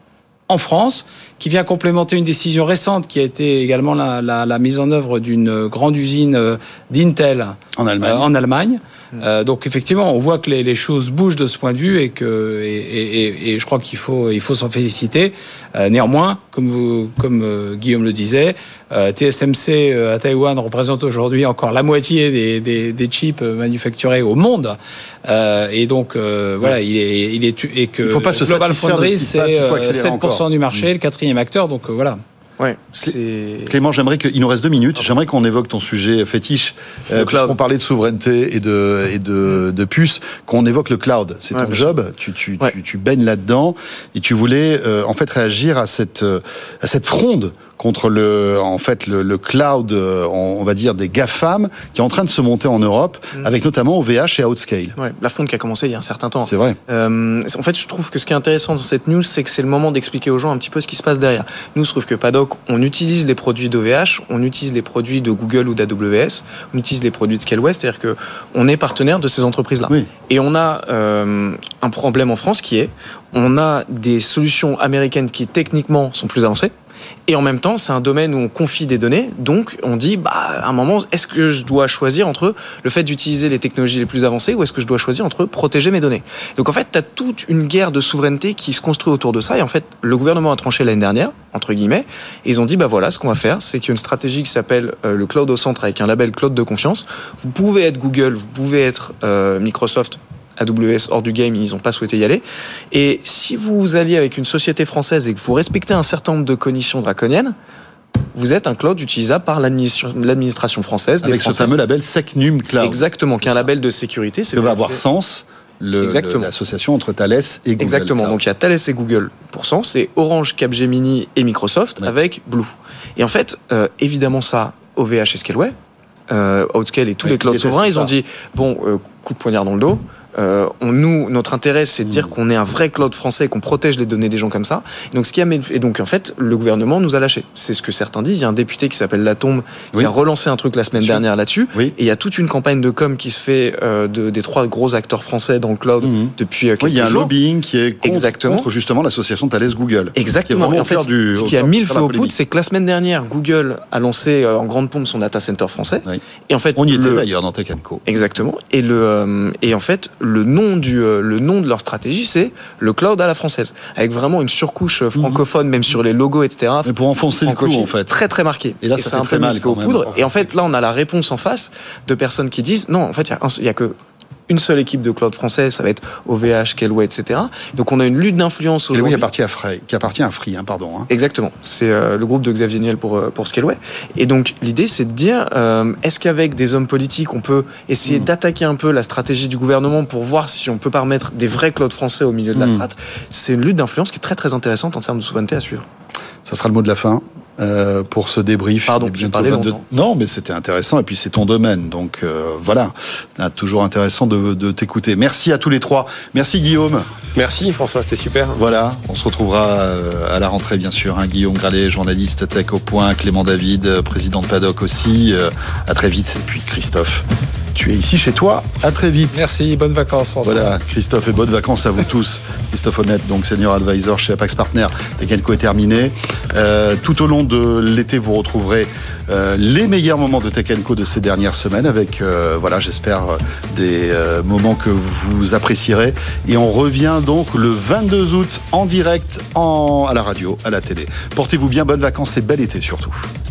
en France, qui vient complémenter une décision récente qui a été également la, la, la mise en œuvre d'une grande usine d'Intel en Allemagne. Euh, en Allemagne. Mmh. Euh, donc effectivement, on voit que les, les choses bougent de ce point de vue et que et, et, et je crois qu'il faut il faut s'en féliciter. Euh, néanmoins, comme vous comme euh, Guillaume le disait, euh, T S M C euh, à Taïwan représente aujourd'hui encore la moitié des, des, des chips manufacturés au monde. Euh, et donc euh, voilà, ouais. il est il est et que il faut pas se Global Foundries c'est euh, sept pour cent du marché, mmh. le quatrième acteur. Donc euh, voilà. Ouais, c'est... Clément, j'aimerais qu'il nous reste deux minutes. J'aimerais qu'on évoque ton sujet fétiche. Euh, puisqu'on parlait de souveraineté et de, et de, de puces, qu'on évoque le cloud. C'est ouais, ton job. Tu, tu, ouais. tu, tu baignes là-dedans. Et tu voulais, euh, en fait, réagir à cette, à cette fronde contre le, en fait, le, le cloud, on va dire, des GAFAM, qui est en train de se monter en Europe, mmh. avec notamment O V H et Outscale. Ouais, la fronde qui a commencé il y a un certain temps. C'est vrai. Euh, en fait, je trouve que ce qui est intéressant dans cette news, c'est que c'est le moment d'expliquer aux gens un petit peu ce qui se passe derrière. Nous, je trouve que Paddock, on utilise les produits d'O V H, on utilise les produits de Google ou d'A W S, on utilise les produits de Scaleway, c'est-à-dire que on est partenaire de ces entreprises-là. Oui. Et on a euh, un problème en France qui est, on a des solutions américaines qui techniquement sont plus avancées. Et en même temps, c'est un domaine où on confie des données, donc on dit, bah, à un moment, est-ce que je dois choisir entre le fait d'utiliser les technologies les plus avancées ou est-ce que je dois choisir entre protéger mes données ? Donc en fait, tu as toute une guerre de souveraineté qui se construit autour de ça. Et en fait, le gouvernement a tranché l'année dernière, entre guillemets, et ils ont dit, bah voilà, ce qu'on va faire, c'est qu'il y a une stratégie qui s'appelle euh, le cloud au centre avec un label cloud de confiance. Vous pouvez être Google, vous pouvez être euh, Microsoft, A W S hors du game, ils n'ont pas souhaité y aller. Et si vous alliez avec une société française et que vous respectez un certain nombre de conditions draconiennes, vous êtes un cloud utilisable par l'administration, l'administration française. Avec ce fameux label SecNum Cloud. Exactement, qui est un label de sécurité. Ça va avoir sens, le, le, l'association entre Thales et Google. Exactement, Cloud. Donc il y a Thales et Google pour sens, et Orange, Capgemini et Microsoft ouais. avec Blue. Et en fait, euh, évidemment ça, O V H et Scaleway, euh, Outscale et tous ouais, les clouds souverains, ils ont dit, bon, euh, coup de poignard dans le dos, Euh, on, nous, notre intérêt, c'est de dire qu'on est un vrai cloud français, qu'on protège les données des gens comme ça. Et donc, ce qui a, et donc, en fait, le gouvernement nous a lâchés. C'est ce que certains disent. Il y a un député qui s'appelle Latombe oui. qui a relancé un truc la semaine dernière là-dessus. Oui. Et il y a toute une campagne de com qui se fait euh, de, des trois gros acteurs français dans le cloud mmh. depuis euh, quelques jours. Oui, il y a un jours. lobbying qui est contre, Exactement. contre justement l'association Thales Google. Exactement. Et en fait, du, ce qui a mis le feu aux poudres, c'est que la semaine dernière, Google a lancé euh, en grande pompe son data center français. Oui. Et en fait, on y le... était d'ailleurs dans Tech and Co. Exactement. Et le euh, et en fait, le nom du le nom de leur stratégie, c'est le cloud à la française, avec vraiment une surcouche francophone, mmh. même sur les logos, et cetera. Mais pour enfoncer le clou, en fait. Très, très marqué. Et là, et ça c'est fait un très peu mal, quand même. Poudre. Et en fait, là, on a la réponse en face de personnes qui disent, non, en fait, il y a que une seule équipe de cloud français, ça va être O V H, Scaleway, et cetera. Donc on a une lutte d'influence aujourd'hui. Scaleway qui appartient à Free, qui appartient à Free, hein, pardon. Hein. Exactement. C'est euh, le groupe de Xavier Niel pour pour Scaleway. Et donc l'idée, c'est de dire, euh, est-ce qu'avec des hommes politiques, on peut essayer mmh. d'attaquer un peu la stratégie du gouvernement pour voir si on peut pas remettre des vrais clouds français au milieu de la mmh. strate. C'est une lutte d'influence qui est très très intéressante en termes de souveraineté à suivre. Ça sera le mot de la fin. Euh, pour ce débrief. Pardon, j'ai parlé vingt-deux... longtemps. Non, mais c'était intéressant et puis c'est ton domaine, donc euh, voilà, c'est toujours intéressant de, de t'écouter. Merci à tous les trois. Merci Guillaume. Merci François, c'était super. Voilà, on se retrouvera euh, à la rentrée bien sûr. Hein, Guillaume Gralet, journaliste Tech au Point, Clément David, président de Paddock aussi. Euh, à très vite. Et puis Christophe, tu es ici chez toi. À très vite. Merci, bonnes vacances François. Voilà, Christophe et bonnes vacances à vous tous. Christophe Honnête, donc senior advisor chez Apax Partners. Tech and Co est terminé. Euh, tout au long de l'été, vous retrouverez euh, les meilleurs moments de Tech and Co de ces dernières semaines avec, euh, voilà, j'espère, des euh, moments que vous apprécierez. Et on revient donc le vingt-deux août en direct en, à la radio, à la télé. Portez-vous bien, bonnes vacances et bel été surtout.